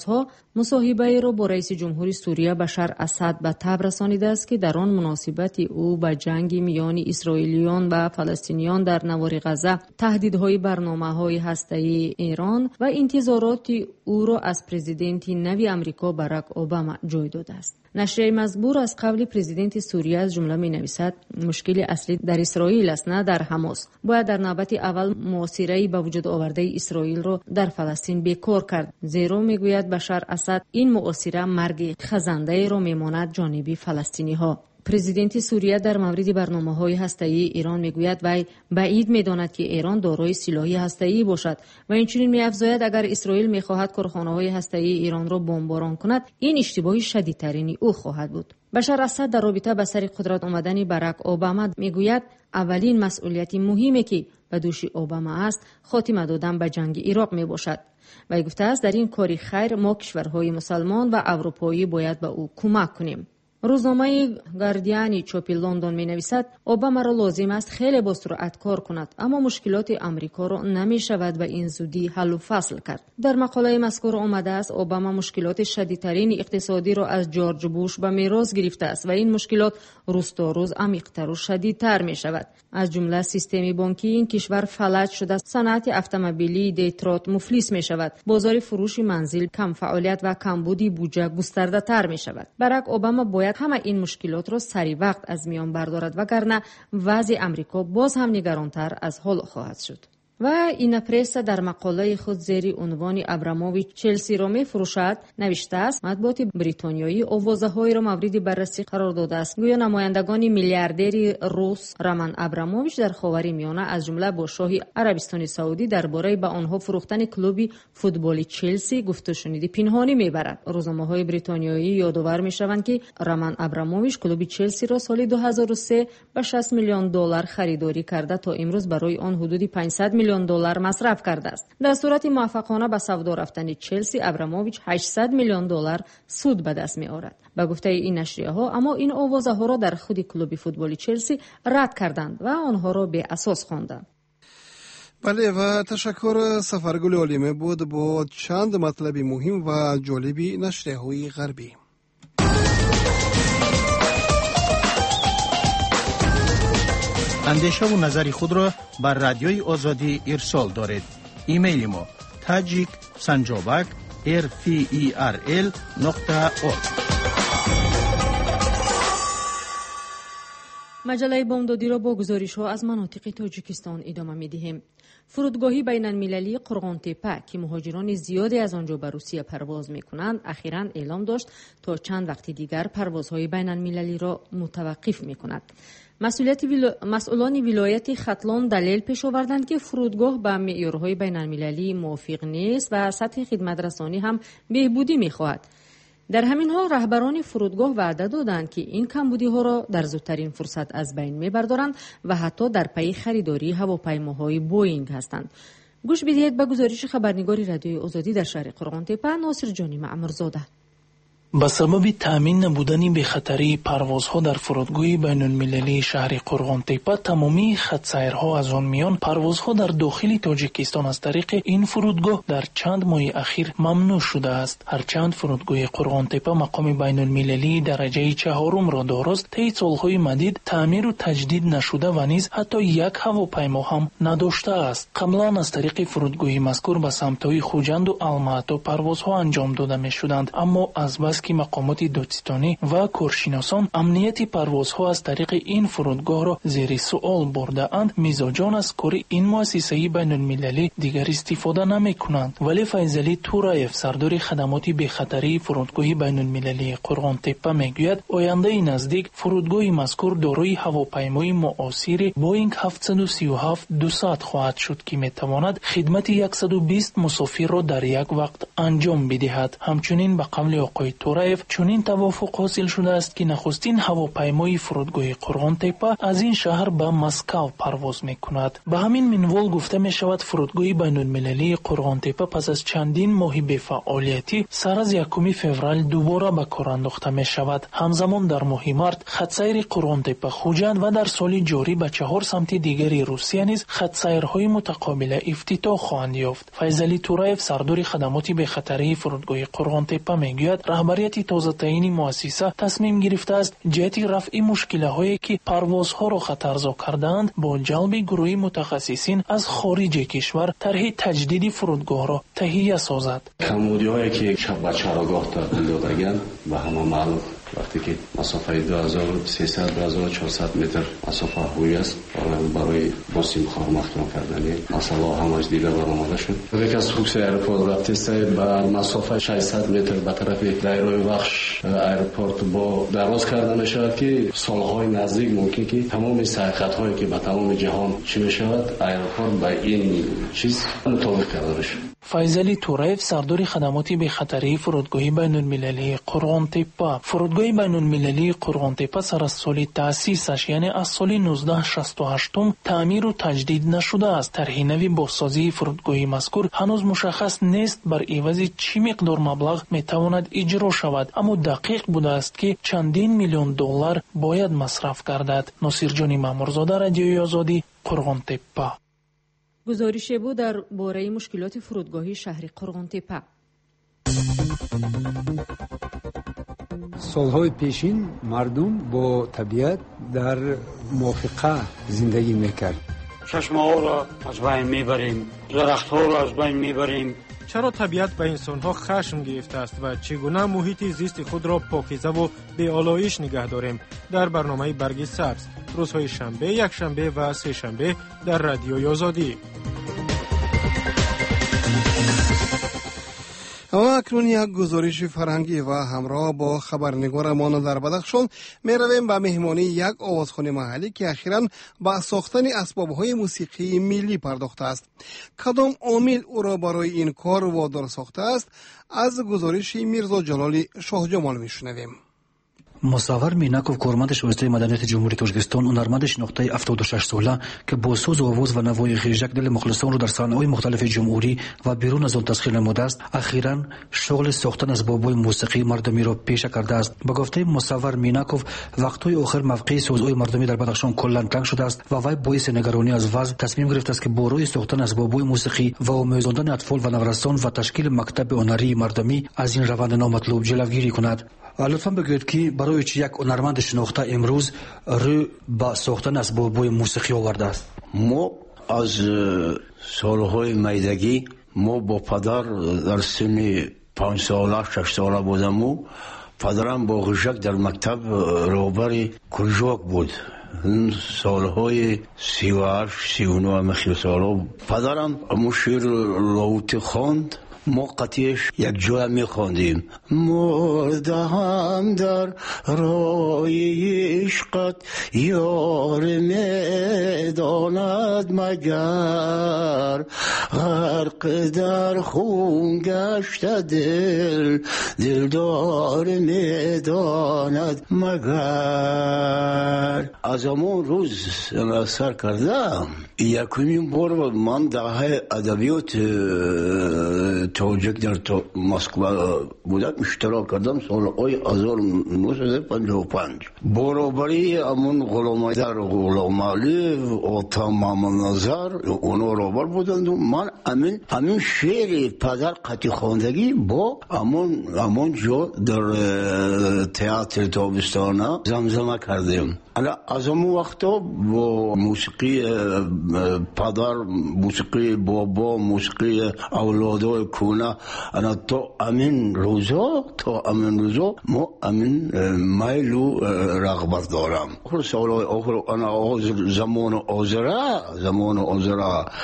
مصاحبه را با رئیس جمهوری سوریه بشار اسد به تبع رسانیده است که در آن مناسبت او به جنگ میان اسرائیلیان و فلسطینیان در نوار غزه، تهدیدهای برنامه‌های هسته‌ای ایران و انتظارات او را از پرزیدنت نوی آمریکا باراک اوباما جای داده است. نشریه مزبور از قبل پرزیدنت سوریه از جمله می‌نویسد مشکل اصلی در اسرائیل است نه در حماس. باید در نوبت اول محاصره به وجود آورده اسرائیل را در فلسطین بیکار کرد، زیرا میگوید بشار اسد این محاصره مرگ خزنده را میماند جانب فلسطینی‌ها. پرزیدنت سوریه در مورد برنامه‌های هسته‌ای ایران میگوید وی بعید می‌داند که ایران دارای سلاح هسته‌ای باشد و اینچنین می‌افزاید اگر اسرائیل می‌خواهد کارخانه‌های هسته‌ای ایران را بمباران کند این اشتباه شدیدترین او خواهد بود. بشار اسد در رابطه با سر قدرت آمدن باراک اوباما میگوید اولین مسئولیت مهمی که به دوش اوباما است خاتمه دادن به جنگ عراق میباشد. وی گفته است در این کاری خیر ما کشورهای مسلمان و اروپایی باید به او کمک کنیم. روزنامه گاردین چاپی لندن می نویسد اوباما را لازم است خیلی با سرعت کار کند اما مشکلات آمریکا را نمی شود به این زودی حل و فصل کرد. در مقاله مذکور آمده است اوباما مشکلات شدیدترین اقتصادی را از جورج بوش به میراث گرفته است و این مشکلات روز تا روز عمیق‌تر و شدیدتر می شود. از جمله سیستم بانکی این کشور فلج شده، صنعت اتومبیلی دیترویت مفلس می شود، بازار فروش منزل کم فعالیت و کمبود بودجه گسترده تر می شود. باراک اوباما باید همه این مشکلات را سریع وقت از میان بردارد وگرنه وضع آمریکا باز هم نگرانتر از حال خواهد شد. و این پرس در مقاله خود زیر عنوان ابراموویچ چلسی را می‌فروشد نوشته است مطبوعات بریتانیایی آوازه‌های را مورد بررسی قرار داده است. گویا نمایندگان میلیاردر روس رومان ابراموویچ در خاورمیانه از جمله با شاه عربستان سعودی درباره به آنها فروختن کلوب فوتبالی چلسی گفت و شنید پنهانی می‌برد. روزنامه‌های بریتانیایی یادآور می‌شوند که رومان ابراموویچ کلوب چلسی را سال 2003 به 60 میلیون دلار خریداری کرده تا امروز برای آن حدود 500 میلیون دلار مصرف کرده است. در صورت موفقانه به سودا رفتن چلسی ابراموویچ 800 میلیون دلار سود به دست می آورد. به گفته این نشریه ها اما این آوازه ها را در خود کلوب فوتبالی چلسی رد کردند و آنها را به اساس خواندند. بله و تشکر سفرگل علیمه بود با چند مطلب مهم و جالبی نشریه های غربی. اندیشه و نظر خود را بر رادیوی آزادی ارسال دارید. ایمیل ما tajik@rferl.org. مجله بامدادی را با گزارش‌ها از مناطق تاجیکستان ادامه می‌دهیم. فرودگاهی بین‌المللی قرغان‌تپه که مهاجران زیادی از آنجا به روسیه پرواز می‌کنند، اخیراً اعلام داشت تا چند وقت دیگر پروازهای بین‌المللی را متوقف می‌کند. مسئولان ولایت ختلان دلیل پیش آوردند که فرودگاه با معیارهای بین‌المللی موافق نیست و سطح خدمت رسانی هم بهبودی می‌خواهد. در همین حال رهبران فرودگاه وعده دادند که این کمبودی‌ها را در زودترین فرصت از بین می‌بردارند و حتی در پی خریداری هواپیماهای بوئینگ هستند. گوش بدهید به گزارش خبرنگار رادیوی آزادی در شهر قرغان‌تپه ناصر جانی معمرزاده. به سبب تامین نبودن بی‌خطری پروازها در فرودگاه بین‌المللی شهر قرغان‌تپه تمامی خط‌سیرها از آن میان پروازها در داخل تاجیکستان از طریق این فرودگاه در چند ماه اخیر ممنوع شده است. هرچند فرودگاه قرغان‌تپه مقام بین‌المللی درجه 4 را دارد، طی سالهای مدید تعمیر و تجدید نشده و نیز حتی یک هواپیما هم نداشته است. قبلا از طریق فرودگاه مذکور به سمت‌های خوجند و الماتا پروازها انجام داده می‌شدند، اما از بس که مقامات دادستانی و کارشناسان امنیت پروازها از طریق این فرودگاه را زیر سوال برده اند، مزاجان از کار این مؤسسه بین‌المللی دیگر استفاده نمی کنند. ولی فیضلی تورایف سردار خدمات بی‌خطری فرودگاه بین‌المللی قرغان‌تپه میگوید آینده نزدیک فرودگاه مذکور دارای هواپیمای معاصر بوئینگ 737-200 خواهد شد که میتواند خدمت 120 مسافر را در یک وقت انجام بدهد. همچنین به قول آقای тураев чунин тавофуқ ҳосил шудааст ки нахустин ҳавопаймои фурудгоҳи Қурғонтепа аз ин шаҳр ба Москав парвоз мекунад. ба ҳамин минвол гуфта мешавад фурудгоҳи байнулмилалии Қурғонтепа пас аз чандин моҳи бефаъолиятӣ сар аз 1 феврал дубора ба кор андохта мешавад. ҳамзамон дар моҳи март хатсайри Қурғонтепа хуҷанд ва дар соли ҷорӣ ба 4 самти дигари Русия низ хатсайрҳои мутақобила ифтитоҳ хоҳанд ёфт. Файзали Тураев, сардори хадамоти бехатарии фурудгоҳи Қурғонтепа, мегӯяд раҳбарияти тозатаини муассиса тасмим гирифтааст ҷиҳати рафъи мушкилаҳое ки парвозҳоро хатарзо кардаанд бо ҷалби гурӯҳи мутахассисин аз хориҷи кишвар тарҳи таҷдиди фурудгоҳро таҳия созад. камодиҳое ки ба чарогоҳ додаган ба ҳама маълум вақте ки масофаи 2300-2400 метр масофа ҳуй аст барои босимхоҳ маҳкам кардани масъала ҳамаш дида баромада шуд. як аз хукси аэропорт рафтистай ба масофаи 600 метр ба тарафи дайрои вахш аэропорт бо дароз карда мешавад ки солҳои наздик мумкин ки тамоми сайқатҳое ки ба тамоми ҷаҳон чӣ мешавад аэропорт ба ин чиз мутобиқ карда мешавад. Файзали Тураев, сардори хадамоти бехатарии фурудгоҳи байнулмилалии Қурғонтепа. Фурудгоҳи байнулмилалии Қурғонтепа сар аз соли таъсисаш, яъне аз соли 1968 таъмиру таҷдид нашудааст. тарҳи нави бозсозии фурудгоҳи мазкур ҳанӯз мушаххас нест бар эвази чӣ миқдор маблағ метавонад иҷро шавад, аммо дақиқ будааст ки чандин миллион доллар бояд масраф гардад. Носирҷони Маъмурзода, Радиои Озодӣ, Қурғонтепа. гузорише буд дар бораи мушкилоти фурудгоҳи шаҳри Қурғонтепа. солҳои пешин мардум бо табиат дар мувофиқа зиндагӣ мекард. чашмаҳоро аз байн мебарем, дарахтҳоро аз байн мебарем. чаро табиат ба инсонҳо хашм гирифтааст ва чӣ гуна муҳити зисти худро покизаву беолоиш нигаҳ дорем дар барномаи барги сабз рӯзҳои шанбе, якшанбе ва сешанбе дар Радиои Озодӣ. اما اکنون یک گزارش فرهنگی و همراه با خبرنگارمان در بدخشان میرویم به مهمانی یک آوازخوان محلی که اخیراً با ساختن اسبابهای موسیقی ملی پرداخته است. کدام عامل او را برای این کار وادار ساخته است؟ از گزارش میرزا جلالی شاهجمال میشنویم. مصور میناکوف کارمند شورای مدنیت جمهوری تاجیکستان هنرمند شناخته 76 ساله که با ساز و آواز و نوای خیژک دل مخلصان را در صحنه‌های مختلف جمهوری و بیرون از آن تسخیر نموده است، اخیراً شغل ساختن اسباب‌های موسیقی مردمی را پیشه کرده است. با گفته مصور میناکوف، وقت‌های آخر موقع سازهای مردمی در بدخشان کلاً تنگ شده است و وی باعث نگرانی از وضع تصمیم گرفته است که با روی ساختن اسباب‌های موسیقی و آموزاندن اطفال و نوجوانان و تشکیل مکتب هنری مردمی از این روند نامطلوب جلوگیری کند. لطفاً بگویید که برای چه یک هنرمند شناخته امروز رو با ساختن اسباب‌های موسیقی آورده است؟ ما از سالهای میدگی ما با پدر در سن 5 ساله 6 ساله بودم و پدرم با خیژک در مکتب رهبر کرژوک بود. سالهای 38 39 مخیر ساله پدرم مشیر لاوتی خواند. ما قطعش یک جای میخواندیم مرده هم در رای عشقت یار میداند مگر غرق در خون گشته دلدار میداند مگر. از همون روز سر کردم. یکمین بار من در ادبیات تاجیک در مسکو بودم اشتراک کردم سالهای 1955. برابری همون غلام در غلام علی و تمام نظر اونا برابر بودند و من همین شعر پدر قطعی خواندگی با همون جا در تئاتر تابستانه زمزمه کردیم. از همون وقتا با موسیقی پدر، موسیقی بابا، موسیقی اولادای کونه تا همین روزا ما همین میل و رغبت دارم. آخر سالهای آخر انا زمان آذره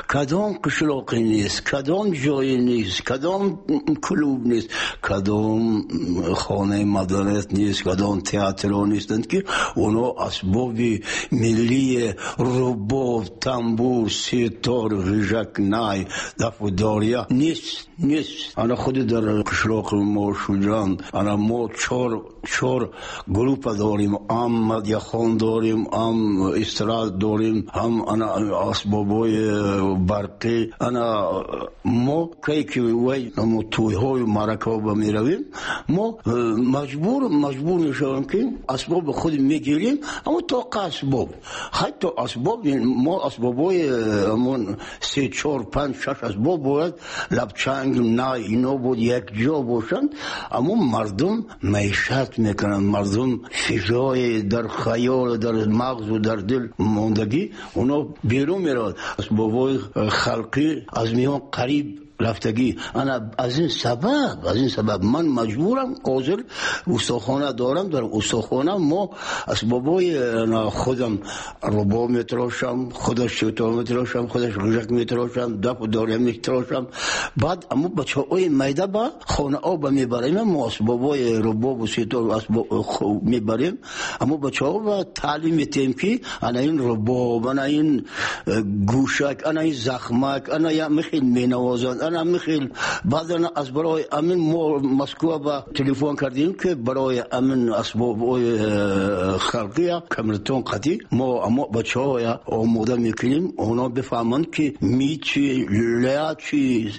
کدام قشلاقی نیست، کدام جایی نیست، کدام کلوب نیست، کدام خانه مدارت نیست، کدام تئاتر نیستند که اونا اسباب ملی رباب، تنبور، سیتار، غژک، نای، دفداریا نیست. انا خود در قشلاق ما شجان انا ما چهار گروپ داریم، هم مدیخان داریم، هم استراد داریم، هم انا اسبابای برقی. انا ما که وای ما توی های مرکب میرویم، ما مجبور میشویم که اسباب خود میگیریم، اما تا اسباب حتی اسباب ما اسبابای همون 3 4 5 6 اسباب باید لبچنگ نه اینا بود یک جا باشند، اما مردم معیشت میکنن، مردم فضای در خیال در مغز و در دل موندگی اونا بیرون میراد. اسبابای خلقی از میان قریب رفتگی. انا از این سبب من مجبورم قاضر استخوانه دارم، در استخوانه ما اسبابای خودم رباب میتراشم، خودش شیطان میتراشم، خودش غژک میتراشم، دف و داریم میتراشم. بعد اما بچه‌های میده با خانه آب میبریم، ما اسبابای رباب و شیطان اسباب میبریم، اما بچه‌ها با تعلیم میتیم که انا این رباب، انا این گوشک، انا این زخمک، انا یا میخیل مینوازند، انا میخیل. بعد از برای امین ما مسکو با تلفن کردیم که برای امین اسباب خلقی کمرتون قطعی ما اما بچه‌ها آماده میکنیم، اونا بفهمند که میچی، لیاچی،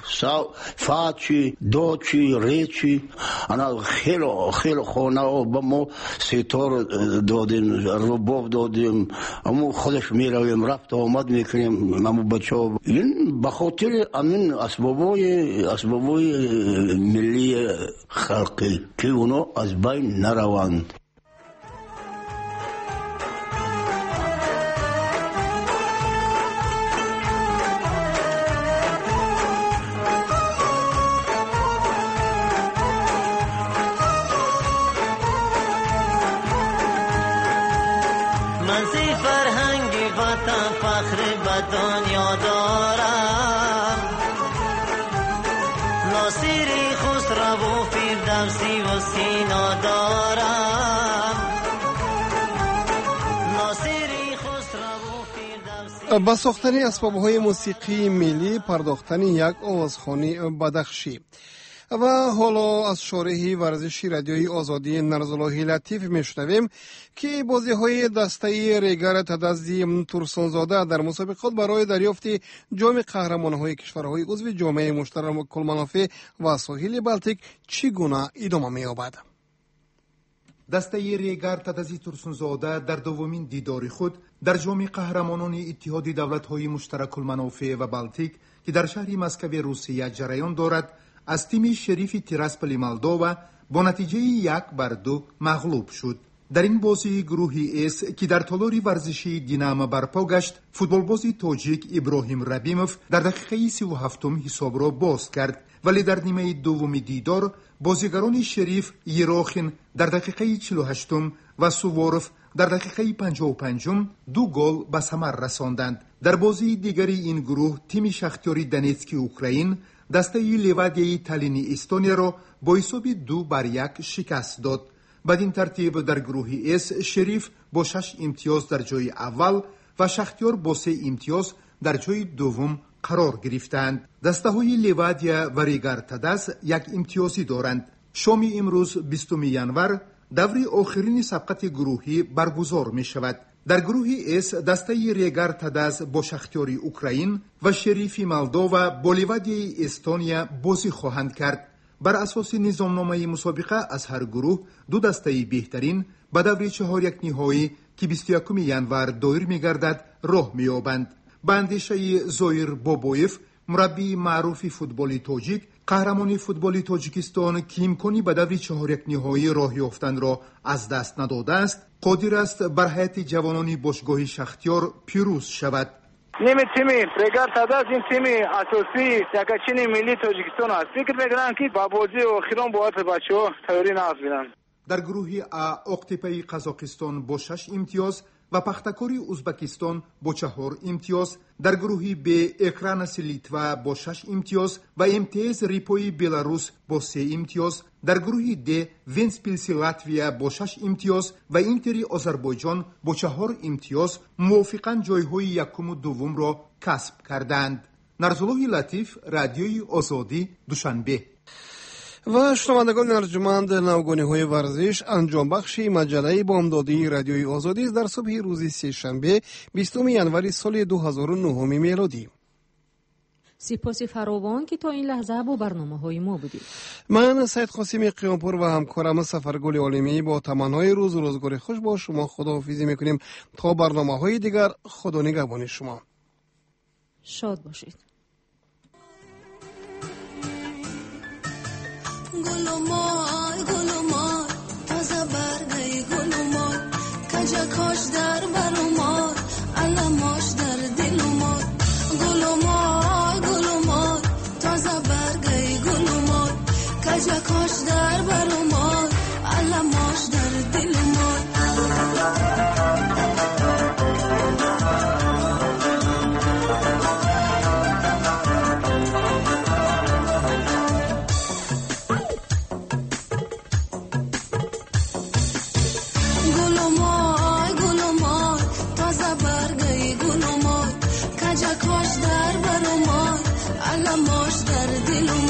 فاچی، دوچی، ریچی. انا خیلی خانه با ما سیتار دادیم، رباب دادیم، اما خودش میرویم رفت آمد میکنیم. اما بچه‌ها این بخاطر امین اسبابای ملی خلقی که اونا از بین نروند. من زی فرهنگ وطن فخر به دنیا دارم، ناصری خسرو و فردوسی و سینا دارم، ناصری خسرو و فردوسی. با ساختن اسباب‌های موسیقی ملی پرداختن یک آوازخوانی بدخشی. و حالا از شارح ورزشی رادیوی آزادی نرزالله لطیف میشنویم که بازی‌های دسته ریگر تدزی ترسانزاده در مسابقات برای دریافت جام قهرمان‌های کشورهای عضو جامعه مشترک کلمنافع و ساحل بلتیک چگونه ادامه می‌یابد. دسته ریگر تدزی ترسانزاده در دومین دیدار خود در جام قهرمانان اتحاد دولت‌های مشترک المنافع و بلتیک که در شهر مسکو روسیه جریان دارد از تیم شریف تیراسپولی مولدووا با نتیجه 1-2 مغلوب شد. در این بازی گروهی اس که در تالار ورزشی دینامو برپا گشت، فوتبالباز تاجیک ابراهیم ربیموف در دقیقه 37 حساب را باز کرد، ولی در نیمه دوم دیدار بازیگران شریف یراخین در دقیقه 48 و سوواروف در دقیقه 55 2 گل به ثمر رساندند. در بازی دیگری این گروه تیم شختیاری دنیتسک اوکراین دسته لیوادیای تالین استونیا را با حساب 2-1 شکست داد. بدین ترتیب در گروه اس شریف با 6 امتیاز در جای اول و شختیار با 3 امتیاز در جای دوم قرار گرفتند. دسته های لیوادیا و ریگر تدز 1 امتیازی دارند. شام امروز 20 ینور دوری آخرین سبقت گروهی برگزار می شود. در گروه اس دسته ریگر تدز با شختیاری اوکراین و شریفی مولدووا با لیوادیای استونیا بازی خواهند کرد. بر اساس نظامنامه مسابقه از هر گروه 2 دسته بهترین به دور 4 نهایی که 21 ینور دایر می‌گردد راه می‌یابند. به اندیشه زویر بابویف مربی معروف فوتبال تاجیک، قهرمانی فوتبال تاجیکستان که امکانی به دور 4 نهایی راه یافتن را از دست نداده است، قادر است بر هیئت جوانان باشگاه شختیار پیروز شود. نیمه تیمی ریگر تدز این تیمی اساسی یکچین ملی تاجیکستان است. فکر میکنم که با بازی اخیران باید بچه‌ها تیاری ناز بینن. در گروه ا اقتپی قزاقستان با 6 امتیاز و پختکاری ازبکستان با 4 امتیاز، در گروه ب اکرانس لیتوا با 6 امتیاز و MTS ریپوی بلاروس با 3 امتیاز، در گروه د ونسپیلسی لاتویا با 6 امتیاز و اینتری آذربایجان با 4 امتیاز موافقاً جایهای یکم و دوم را کسب کردند. نرزالله لطیف، رادیوی آزادی، دوشنبه. و شنوندگان ارجمند، نوگانی‌های ورزش انجام بخشی مجله بامدادی رادیوی آزادی است در صبح روز سه‌شنبه 20 ینوری سال 2009 میلادی. سپاس فراوان که تا این لحظه با برنامه‌های ما بودید. من سید قاسمی قیامپور و همکارم سفرگل عالمی با تمنای روزگار خوش با شما خداحافظی میکنیم تا برنامه‌های دیگر. خدا نگهبان شما. شاد باشید. گلومار تازه برگی گلومار کجا کاش در برومار علماش در دلومار گلومار تازه برگی گلومار کجا کاش در برومار علماش در دلومار علماش در دل